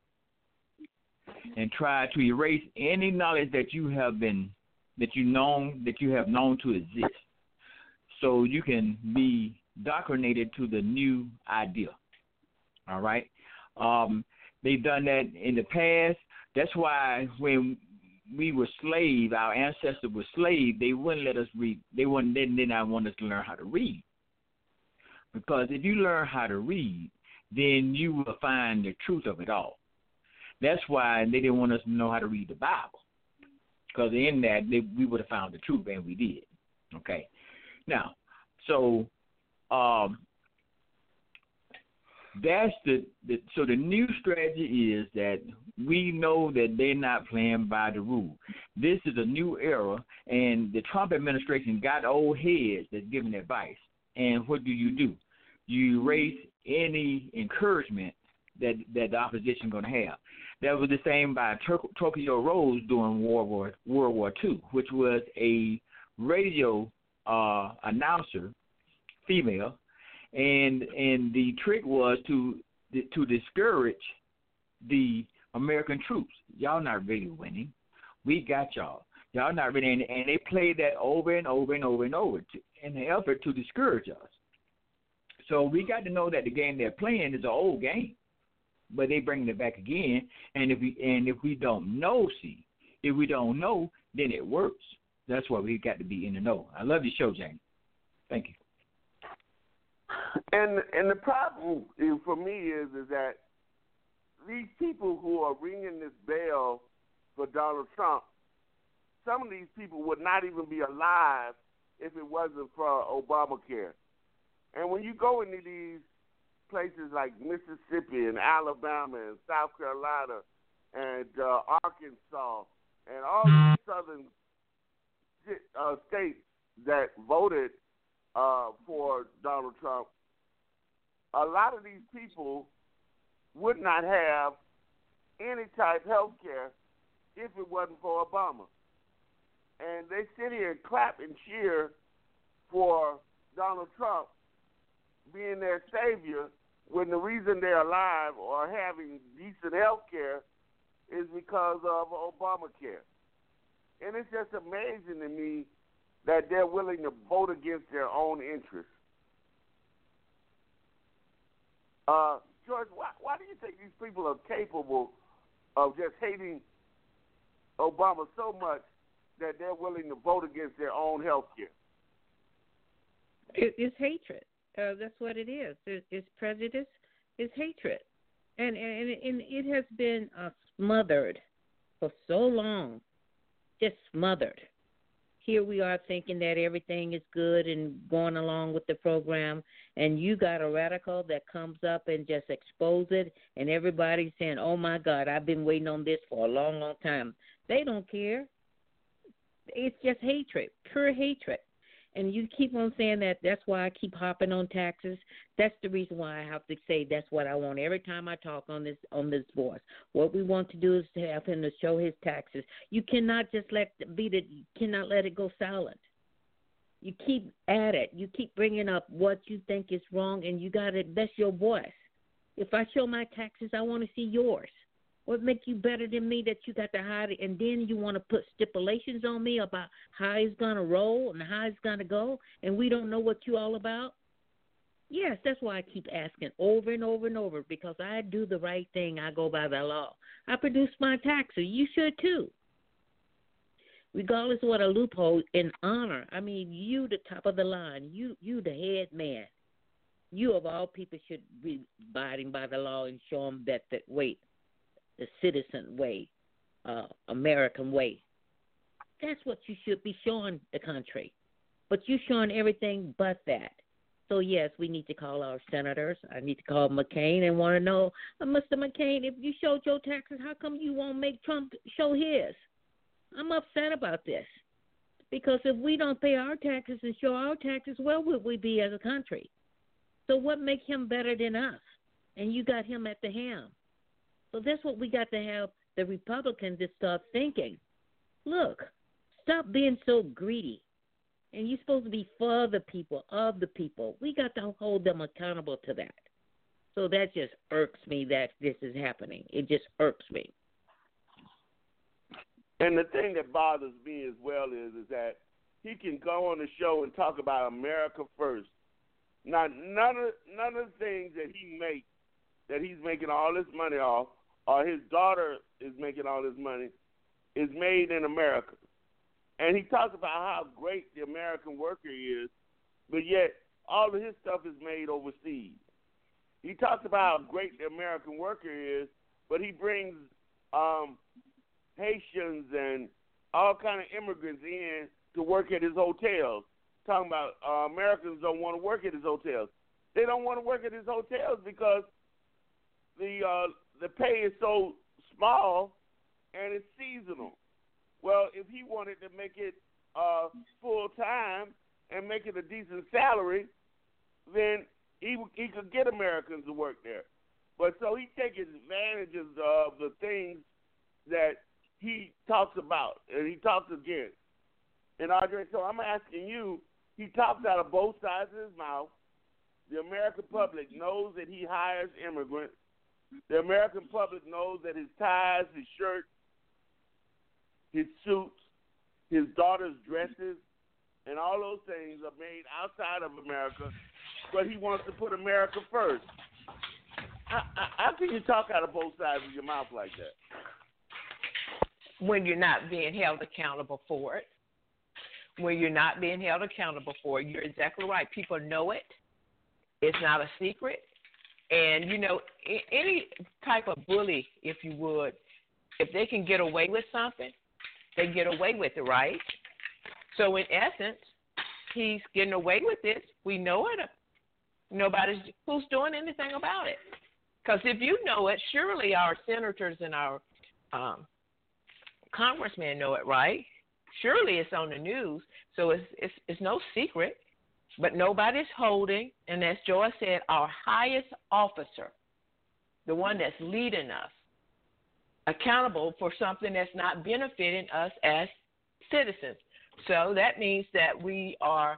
and try to erase any knowledge that you have been that you known that you have known to exist, so you can be indoctrinated to the new idea. All right, um, they've done that in the past. That's why when we were slaves, our ancestors were slaves, they wouldn't let us read. They wouldn't. They did not want us to learn how to read. Because if you learn how to read, then you will find the truth of it all. That's why they didn't want us to know how to read the Bible. Because in that, they, we would have found the truth, and we did. Okay? Now, so um, that's the, the – so the new strategy is that we know that they're not playing by the rule. This is a new era, and the Trump administration got old heads that's giving advice. And what do you do? You erase any encouragement that, that the opposition is going to have. That was the same by Tur- Tokyo Rose during World War World War Two, which was a radio uh, announcer, female, and and the trick was to to discourage the American troops. Y'all not really winning. We got y'all. Y'all not really, and, and they played that over and over and over and over to, in the effort to discourage us. So we got to know that the game they're playing is an old game, but they bringing it back again. And if we and if we don't know, see, if we don't know, then it works. That's why we got to be in the know. I love your show, Jamie. Thank you. And and the problem for me is is that these people who are ringing this bell for Donald Trump, some of these people would not even be alive if it wasn't for Obamacare. And when you go into these places like Mississippi and Alabama and South Carolina and uh, Arkansas and all these southern uh, states that voted uh, for Donald Trump, a lot of these people would not have any type of health care if it wasn't for Obama. And they sit here and clap and cheer for Donald Trump being their savior when the reason they're alive or having decent health care is because of Obamacare. And it's just amazing to me that they're willing to vote against their own interests. Uh, George, why, why do you think these people are capable of just hating Obama so much that they're willing to vote against their own health care? It, it's hatred. Uh, that's what it is. It, it's prejudice. It's hatred. And, and, and it has been uh, smothered for so long, just smothered. Here we are thinking that everything is good and going along with the program, and you got a radical that comes up and just exposes it, and everybody's saying, oh, my God, I've been waiting on this for a long, long time. They don't care. It's just hatred, pure hatred. And you keep on saying that. That's why I keep hopping on taxes. That's the reason why I have to say that's what I want every time I talk on this on this voice. What we want to do is to have him to show his taxes. You cannot just let beat it. You cannot let it go silent. You keep at it. You keep bringing up what you think is wrong, and you got it. That's your voice. If I show my taxes, I want to see yours. What make you better than me that you got to hide it, and then you want to put stipulations on me about how it's going to roll and how it's going to go, and we don't know what you all about? Yes, that's why I keep asking over and over and over, because I do the right thing. I go by the law. I produce my taxes. You should too. Regardless of what a loophole, in honor. I mean, you the top of the line. You you the head man. You of all people should be abiding by the law and show them that, that wait, the citizen way, uh, American way. That's what you should be showing the country. But you're showing everything but that. So, yes, we need to call our senators. I need to call McCain and want to know, uh, Mister McCain, if you showed your taxes, how come you won't make Trump show his? I'm upset about this. Because if we don't pay our taxes and show our taxes, where would we be as a country? So what makes him better than us? And you got him at the helm. So that's what we got to have the Republicans to start thinking. Look, stop being so greedy. And you're supposed to be for the people, of the people. We got to hold them accountable to that. So that just irks me that this is happening. It just irks me. And the thing that bothers me as well is, is that he can go on the show and talk about America first. Now, none of none of the things that he makes, that he's making all this money off, or his daughter is making all this money, is made in America. And he talks about how great the American worker is, but yet all of his stuff is made overseas. He talks about how great the American worker is, but he brings um, Haitians and all kind of immigrants in to work at his hotels. Talking about uh, Americans don't want to work at his hotels. They don't want to work at his hotels because the uh, the pay is so small and it's seasonal. Well, if he wanted to make it uh, full time and make it a decent salary, then he he could get Americans to work there. But so he takes advantages of the things that he talks about and he talks against. And Andre, so I'm asking you, he talks out of both sides of his mouth. The American public knows that he hires immigrants. The American public knows that his ties, his shirts, his suits, his daughter's dresses, and all those things are made outside of America, but he wants to put America first. How, how can you talk out of both sides of your mouth like that? When you're not being held accountable for it. When you're not being held accountable for it, you're exactly right. People know it. It's not a secret. And, you know, any type of bully, if you would, if they can get away with something, they get away with it, right? So, in essence, he's getting away with it. We know it. Nobody's who's doing anything about it. Because if you know it, surely our senators and our um, congressmen know it, right? Surely it's on the news, so it's, it's it's no secret. But nobody's holding, and as Joy said, our highest officer, the one that's leading us, accountable for something that's not benefiting us as citizens. So that means that we are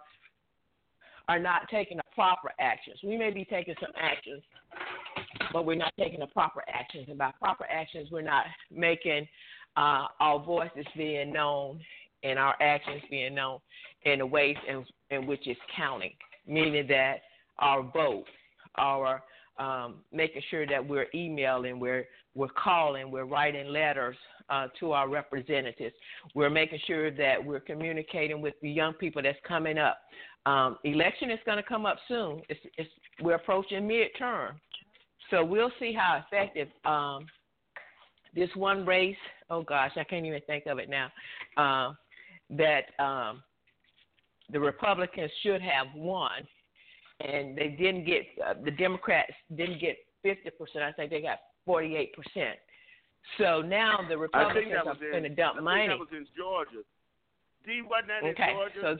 are not taking the proper actions. We may be taking some actions, but we're not taking the proper actions. And by proper actions, we're not making uh, our voices being known and our actions being known in the ways in, in which it's counting, meaning that our vote, our um, making sure that we're emailing, we're we're calling, we're writing letters uh, to our representatives. We're making sure that we're communicating with the young people that's coming up. Um, election is going to come up soon. It's, it's, we're approaching midterm. So we'll see how effective um, this one race, oh gosh, I can't even think of it now, uh, that um, the Republicans should have won. And they didn't get, uh, the Democrats didn't get fifty percent. I think they got forty-eight percent. So now the Republicans are going to dump money. I think that was in Georgia. D, wasn't that okay, in Georgia?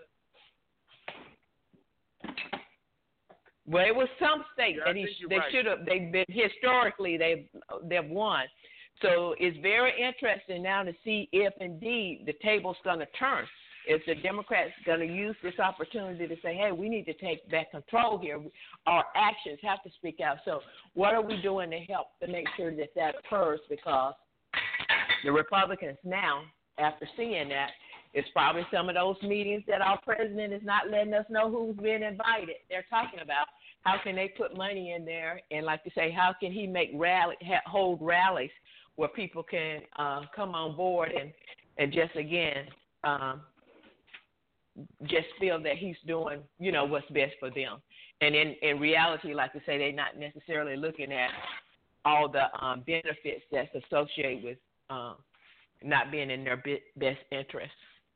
So, well, it was some state yeah, that he, they right. should have, they've been, historically, they've, they've won. So it's very interesting now to see if indeed the table's going to turn. If the Democrats going to use this opportunity to say, hey, we need to take back control here. Our actions have to speak out. So what are we doing to help to make sure that that occurs? Because the Republicans now, after seeing that, it's probably some of those meetings that our president is not letting us know who's been invited. They're talking about how can they put money in there, and like you say, how can he make rally, hold rallies where people can uh, come on board and, and just, again, um, just feel that he's doing, you know, what's best for them. And in, in reality, like I say, they're not necessarily looking at all the um, benefits that's associated with um, not being in their best interest.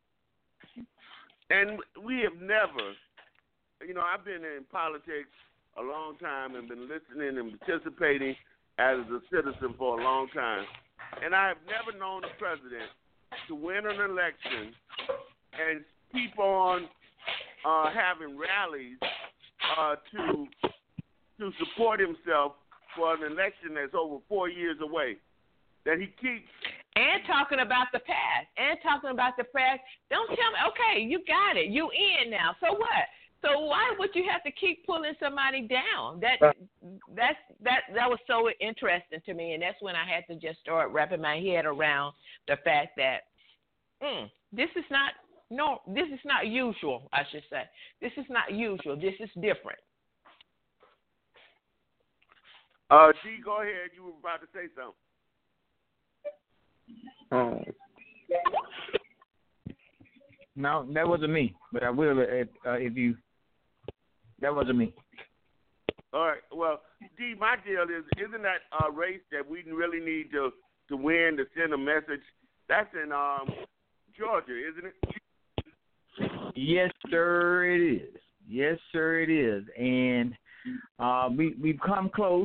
And we have never, you know, I've been in politics a long time and been listening and participating as a citizen for a long time. And I have never known a president to win an election and keep on uh, having rallies uh, to to support himself for an election that's over four years away. That he keeps and talking about the past and talking about the past. Don't tell me, okay, you got it, you in now. So what? So why would you have to keep pulling somebody down? That that's that that was so interesting to me, and that's when I had to just start wrapping my head around the fact that mm, this is not no, this is not usual. I should say this is not usual. This is different. Uh, G, go ahead. You were about to say something. Oh. No, that wasn't me. But I will if, uh, if you. That wasn't me. All right. Well, D, my deal is, isn't that a race that we really need to to win to send a message? That's in um Georgia, isn't it? Yes, sir, it is. Yes, sir, it is. And uh, we we've come close.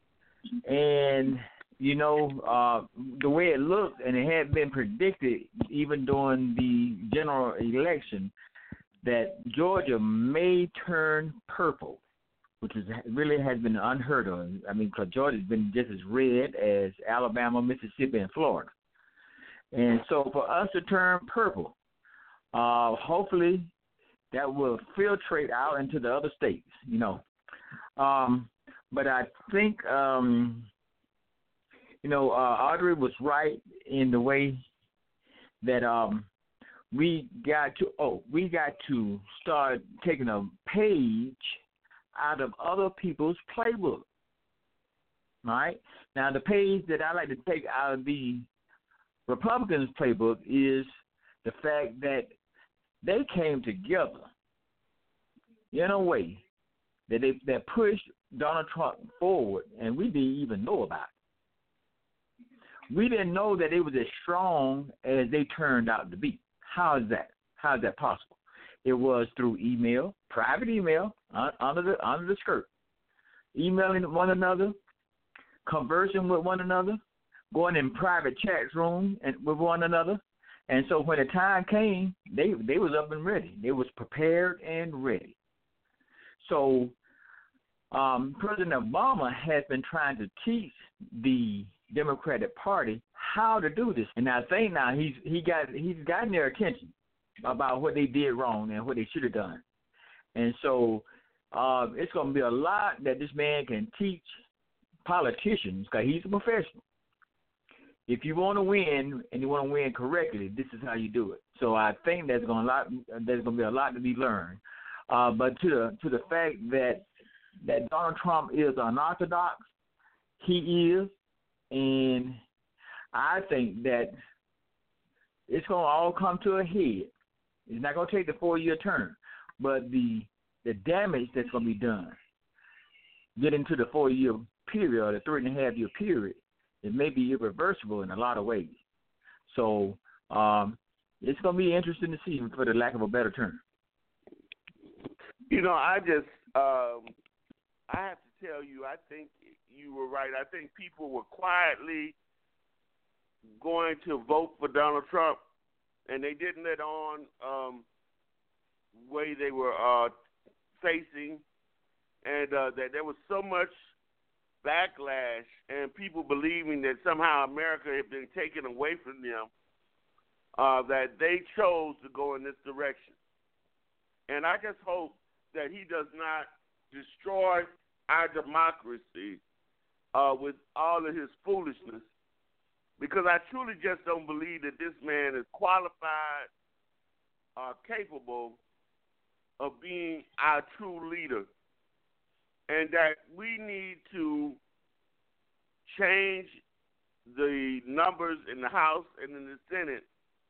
And you know, uh, the way it looked, and it had been predicted even during the general election, that Georgia may turn purple, which is really has been unheard of. I mean, because Georgia's been just as red as Alabama, Mississippi, and Florida. And so for us to turn purple, uh, hopefully that will filtrate out into the other states, you know. Um, but I think, um, you know, uh, Audrey was right in the way that um, we got to, oh, we got to start taking a page out of other people's playbook. All right? Now, the page that I like to take out of the Republicans' playbook is the fact that they came together in a way that they that pushed Donald Trump forward, and we didn't even know about it. We didn't know that it was as strong as they turned out to be. How is that? How is that possible? It was through email, private email, uh, under the under the skirt, emailing one another, conversing with one another, going in private chat rooms and with one another. And so when the time came, they they was up and ready. They was prepared and ready. So um, President Obama has been trying to teach the Democratic Party how to do this, and I think now he's he got he's gotten their attention about what they did wrong and what they should have done. And so uh, it's going to be a lot that this man can teach politicians, because he's a professional. If you want to win and you want to win correctly, this is how you do it. So I think there's going to lot there's going to be a lot to be learned. Uh, but to the to the fact that that Donald Trump is unorthodox, he is, and I think that it's going to all come to a head. It's not going to take the four-year term, but the the damage that's going to be done getting to the four-year period or the three-and-a-half-year period, it may be irreversible in a lot of ways. So um, it's going to be interesting to see, for the lack of a better term. You know, I just um, I have to tell you, I think you were right. I think people were quietly going to vote for Donald Trump, and they didn't let on um, way they were uh, facing, and uh, that there was so much backlash and people believing that somehow America had been taken away from them, uh, that they chose to go in this direction. And I just hope that he does not destroy our democracy uh, with all of his foolishness, because I truly just don't believe that this man is qualified or capable of being our true leader, and that we need to change the numbers in the House and in the Senate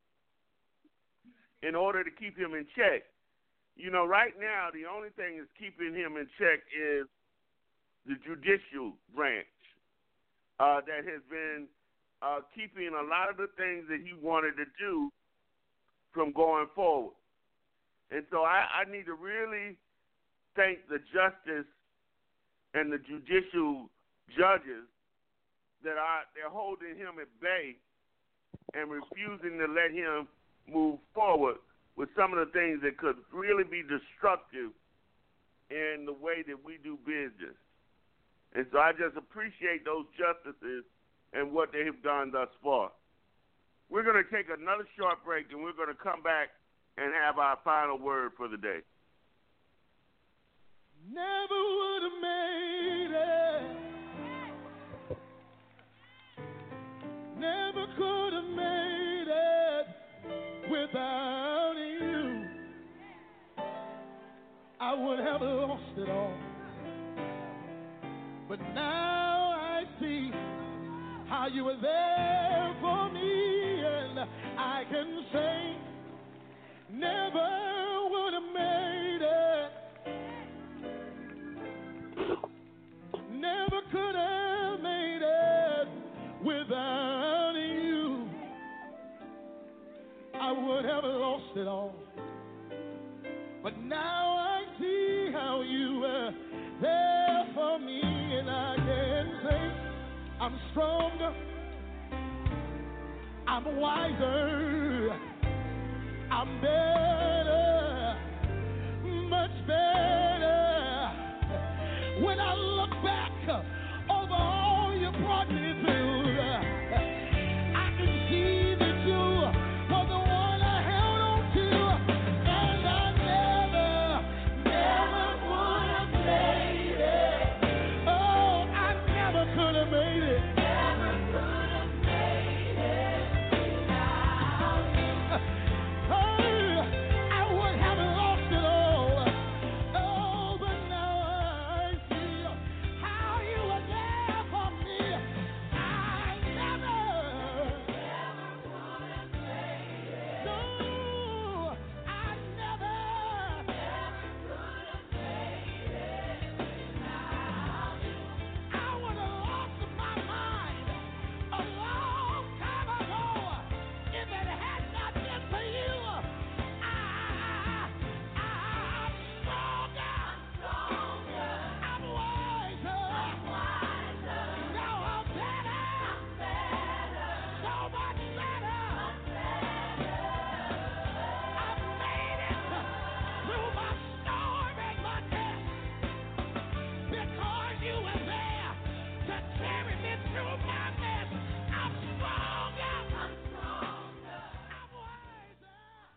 in order to keep him in check. You know, right now, the only thing that's keeping him in check is the judicial branch uh, that has been uh, keeping a lot of the things that he wanted to do from going forward. And so I, I need to really thank the justice and the judicial judges that are they're holding him at bay and refusing to let him move forward with some of the things that could really be destructive in the way that we do business. And so I just appreciate those justices and what they have done thus far. We're going to take another short break, and we're going to come back and have our final word for the day. Never would have made it. Never could have made it without you. I would have lost it all. But now I see how you were there for me, and I can say, never would have made it. Never could have made it without you. I would have lost it all. But now I see how you were there for me, and I can say I'm stronger, I'm wiser, I'm better, much better. When I look back over all you brought me through, I can see that you were the one I held on to, and I never, never would have made it. Oh, I never could have made it. Never could have made it without you. Oh, I would have lost it all. Oh, but now I see how you were there for me. I never, never would have made it. No, I never, never could have made it without you. I would have lost my mind a long time ago if it had not been for you. I, I'm stronger, I'm stronger, I'm wiser, I'm wiser. Now I'm better, I'm better, so much better, I'm better. I've made it through my storm and my test because you were there to carry me through my mess. I'm stronger, I'm stronger, I'm wiser.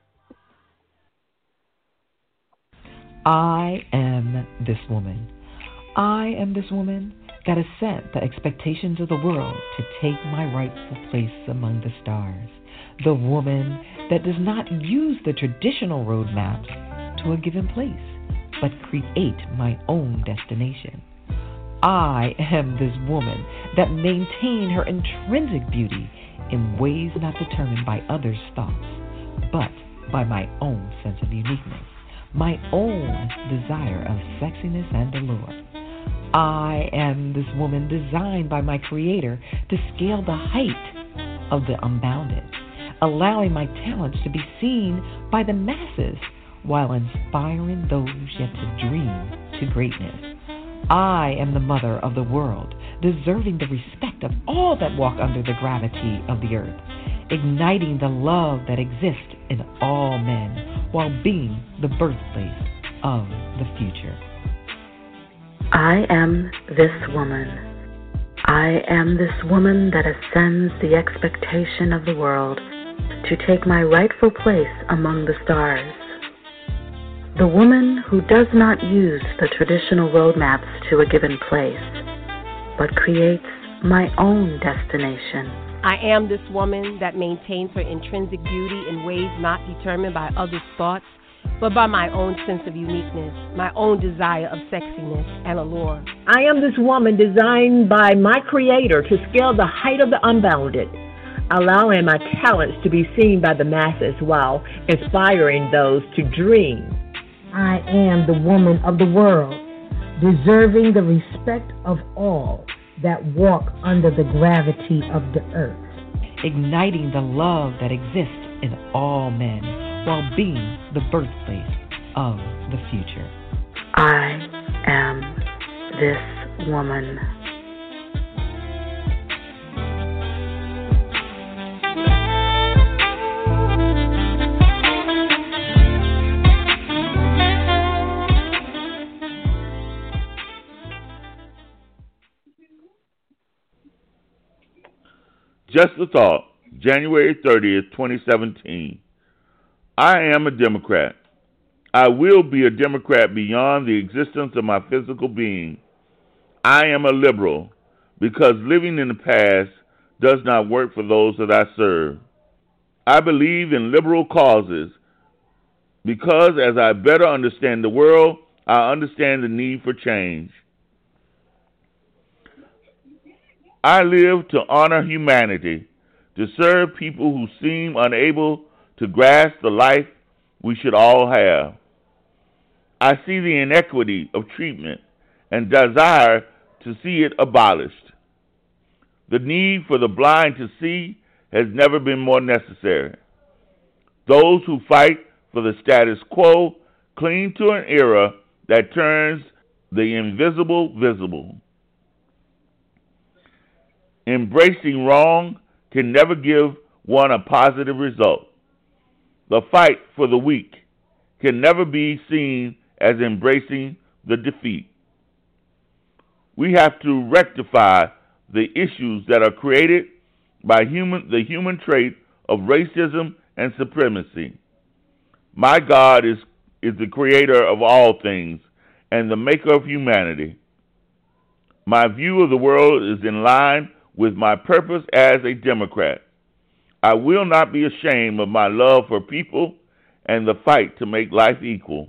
I am this woman. I am this woman that has set the expectations of the world to take my rightful place among the stars. The woman that does not use the traditional roadmaps to a given place, but create my own destination. I am this woman that maintain her intrinsic beauty in ways not determined by others' thoughts, but by my own sense of uniqueness, my own desire of sexiness and allure. I am this woman designed by my Creator to scale the height of the unbounded, allowing my talents to be seen by the masses while inspiring those yet to dream to greatness. I am the mother of the world, deserving the respect of all that walk under the gravity of the earth, igniting the love that exists in all men while being the birthplace of the future. I am this woman. I am this woman that ascends the expectation of the world to take my rightful place among the stars. The woman who does not use the traditional roadmaps to a given place, but creates my own destination. I am this woman that maintains her intrinsic beauty in ways not determined by others' thoughts, but by my own sense of uniqueness, my own desire of sexiness and allure. I am this woman designed by my Creator to scale the height of the unbounded, allowing my talents to be seen by the masses while inspiring those to dream. I am the woman of the world, deserving the respect of all that walk under the gravity of the earth, igniting the love that exists in all men while being the birthplace of the future. I am this woman. Just a thought, January thirtieth, twenty seventeen. I am a Democrat. I will be a Democrat beyond the existence of my physical being. I am a liberal because living in the past does not work for those that I serve. I believe in liberal causes because as I better understand the world, I understand the need for change. I live to honor humanity, to serve people who seem unable to grasp the life we should all have. I see the inequity of treatment and desire to see it abolished. The need for the blind to see has never been more necessary. Those who fight for the status quo cling to an era that turns the invisible visible. Embracing wrong can never give one a positive result. The fight for the weak can never be seen as embracing the defeat. We have to rectify the issues that are created by human, the human trait of racism and supremacy. My God is, is the creator of all things and the maker of humanity. My view of the world is in line with my purpose as a Democrat. I will not be ashamed of my love for people and the fight to make life equal.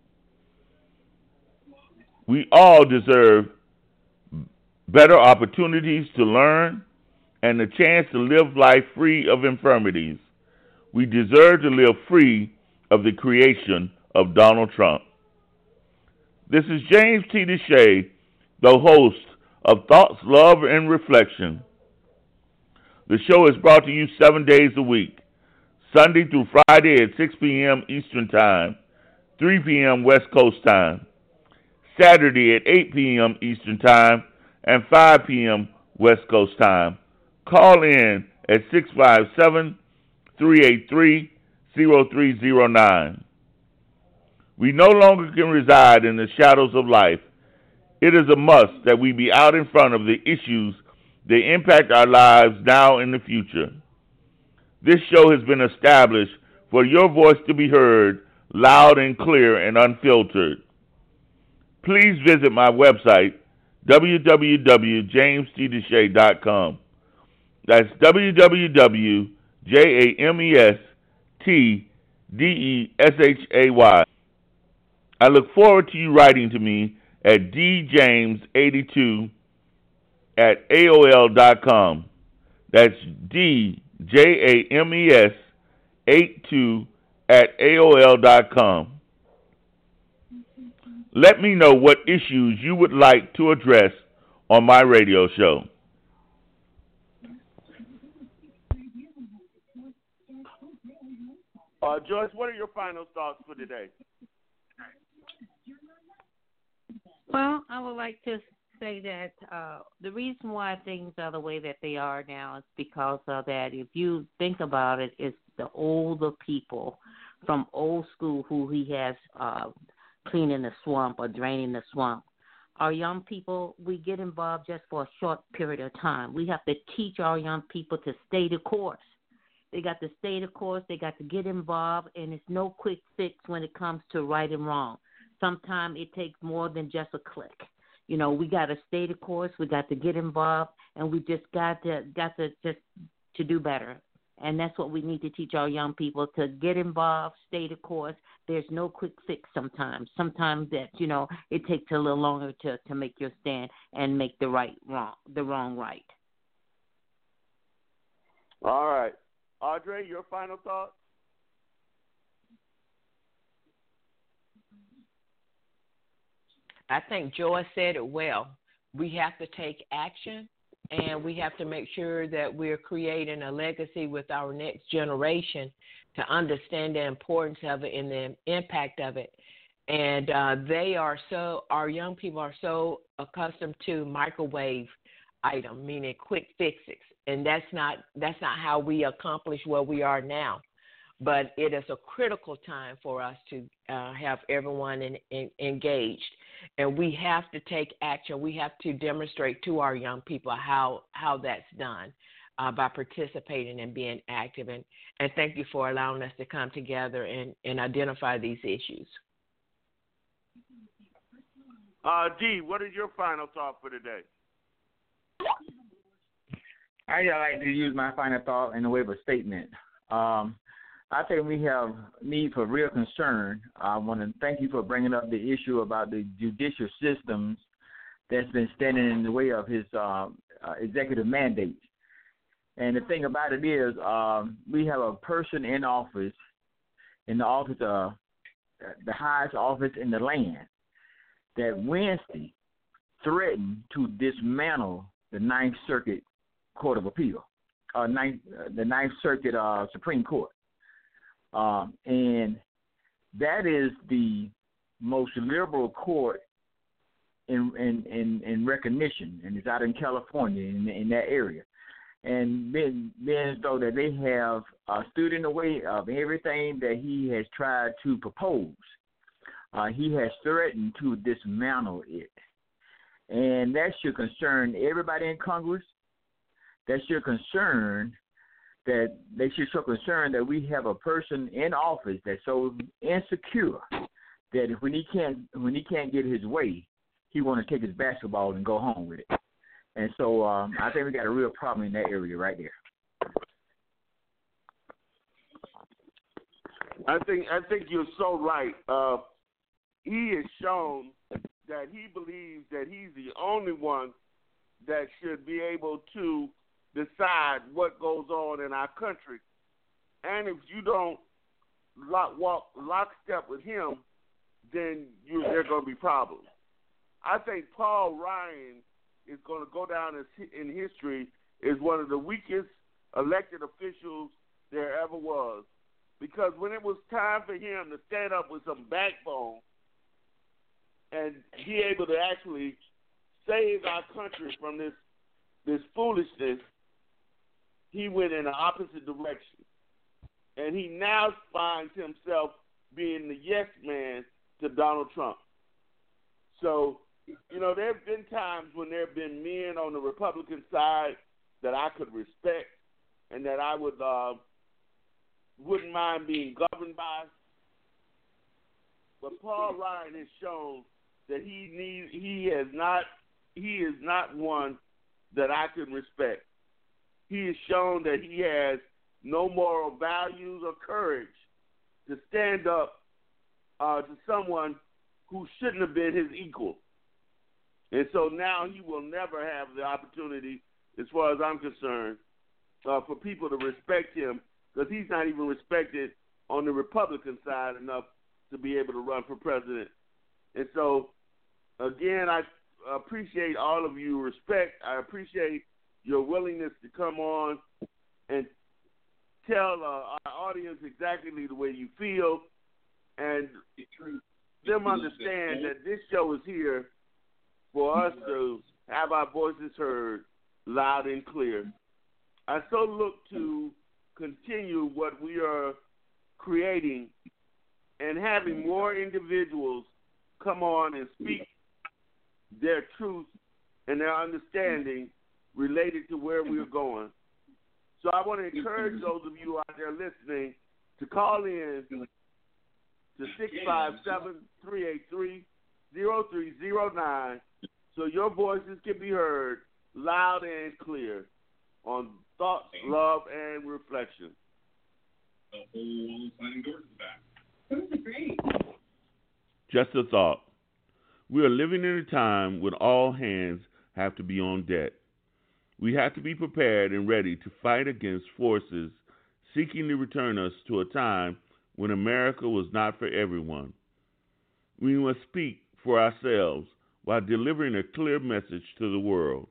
We all deserve better opportunities to learn and the chance to live life free of infirmities. We deserve to live free of the creation of Donald Trump. This is James T. Deshay, the host of Thoughts, Love, and Reflection. The show is brought to you seven days a week, Sunday through Friday at six p.m. Eastern Time, three p.m. West Coast Time, Saturday at eight p.m. Eastern Time, and five p.m. West Coast Time. Call in at six five seven, three eight three, zero three zero nine. We no longer can reside in the shadows of life. It is a must that we be out in front of the issues that impact our lives now and in the future. This show has been established for your voice to be heard loud and clear and unfiltered. Please visit my website, w w w dot james t deshay dot com. That's w w w dot james t deshay. I look forward to you writing to me at d james eighty-two at a o l dot com. That's D J A M E S eighty-two at A O L dot com. Let me know what issues you would like to address on my radio show. Uh, Joyce, what are your final thoughts for today? Well, I would like to say that uh, the reason why things are the way that they are now is because of that. If you think about it, it's the older people from old school who he has uh, cleaning the swamp or draining the swamp. Our young people, we get involved just for a short period of time. We have to teach our young people to stay the course. They got to stay the course. They got to get involved, and it's no quick fix when it comes to right and wrong. Sometimes it takes more than just a click. You know, we got to stay the course. We got to get involved, and we just got to got to just to do better. And that's what we need to teach our young people, to get involved, stay the course. There's no quick fix sometimes. Sometimes that, you know, it takes a little longer to, to make your stand and make the right wrong, the wrong right. All right. Audrey, your final thoughts? I think Joy said it well. We have to take action, and we have to make sure that we're creating a legacy with our next generation to understand the importance of it and the impact of it. And uh, they are so, our young people are so accustomed to microwave item, meaning quick fixes. And that's not that's not how we accomplish where we are now. But it is a critical time for us to uh, have everyone in, in, engaged. And we have to take action. We have to demonstrate to our young people how, how that's done. uh, by participating and being active. And, and thank you for allowing us to come together and, and identify these issues. Uh, Dee, what is your final thought for today? I like to use my final thought in the way of a statement. Um, I think we have need for real concern. I want to thank you for bringing up the issue about the judicial systems that's been standing in the way of his uh, uh, executive mandates. And the thing about it is, um, we have a person in office, in the office of the highest office in the land, that Wednesday threatened to dismantle the Ninth Circuit Court of Appeal, uh, ninth, uh, the Ninth Circuit uh, Supreme Court. Um, and that is the most liberal court in in, in, in recognition, and it's out in California, in, in that area. And then, then though that they have uh, stood in the way of everything that he has tried to propose, uh, he has threatened to dismantle it. And that should concern everybody in Congress. That should concern that they should show concern that we have a person in office that's so insecure that if when he can't when he can't get his way, he want to take his basketball and go home with it. And so um, I think we got a real problem in that area right there. I think I think you're so right. Uh, he has shown that he believes that he's the only one that should be able to decide what goes on in our country. And if you don't lock, walk lockstep with him, then you, there are going to be problems. I think Paul Ryan is going to go down as, in history as one of the weakest elected officials there ever was. Because when it was time for him to stand up with some backbone and be able to actually save our country from this this foolishness, he went in the opposite direction. And he now finds himself being the yes man to Donald Trump. So, you know, there have been times when there have been men on the Republican side that I could respect and that I would uh, wouldn't mind being governed by. But Paul Ryan has shown that he need, he has not he is not one that I can respect. He has shown that he has no moral values or courage to stand up uh, to someone who shouldn't have been his equal. And so now he will never have the opportunity, as far as I'm concerned, uh, for people to respect him, because he's not even respected on the Republican side enough to be able to run for president. And so, again, I appreciate all of your respect. I appreciate your willingness to come on and tell uh, our audience exactly the way you feel, and them understand that this show is here for us to have our voices heard loud and clear. I so look to continue what we are creating and having more individuals come on and speak their truth and their understanding related to where we're going. So I want to encourage those of you out there listening to call in to six five seven, three eight three, zero three zero nine so your voices can be heard loud and clear on Thoughts, Love, and Reflection. Just a thought. We are living in a time when all hands have to be on deck. We have to be prepared and ready to fight against forces seeking to return us to a time when America was not for everyone. We must speak for ourselves while delivering a clear message to the world.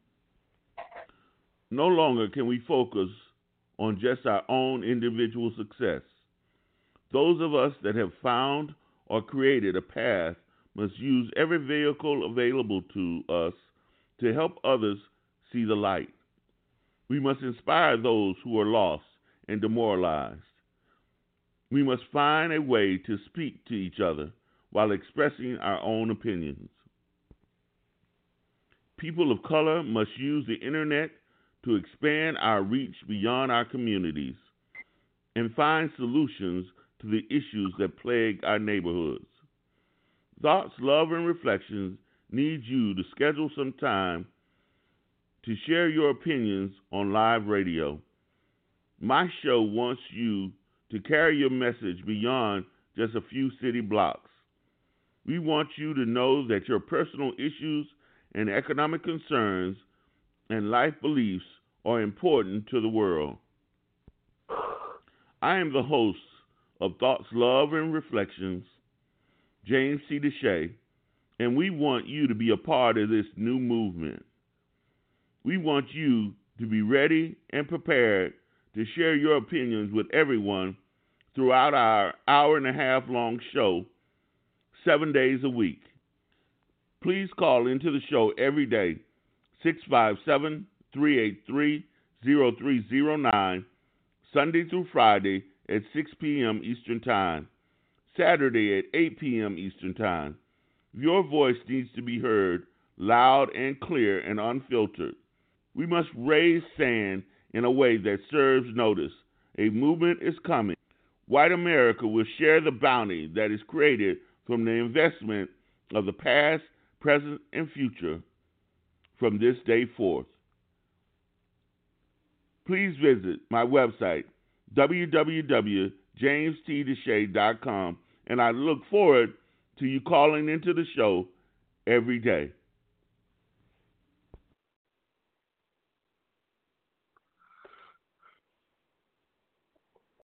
No longer can we focus on just our own individual success. Those of us that have found or created a path must use every vehicle available to us to help others see the light. We must inspire those who are lost and demoralized. We must find a way to speak to each other while expressing our own opinions. People of color must use the internet to expand our reach beyond our communities and find solutions to the issues that plague our neighborhoods. Thoughts, Love, and Reflections needs you to schedule some time to share your opinions on live radio. My show wants you to carry your message beyond just a few city blocks. We want you to know that your personal issues and economic concerns and life beliefs are important to the world. I am the host of Thoughts, Love, and Reflections, James C. Deshay, and we want you to be a part of this new movement. We want you to be ready and prepared to share your opinions with everyone throughout our hour and a half long show, seven days a week. Please call into the show every day, six five seven, three eight three, zero three zero nine, Sunday through Friday at six p.m. Eastern Time, Saturday at eight p.m. Eastern Time. Your voice needs to be heard loud and clear and unfiltered. We must raise sand in a way that serves notice. A movement is coming. White America will share the bounty that is created from the investment of the past, present, and future from this day forth. Please visit my website, w w w dot james t deshay dot com, and I look forward to you calling into the show every day.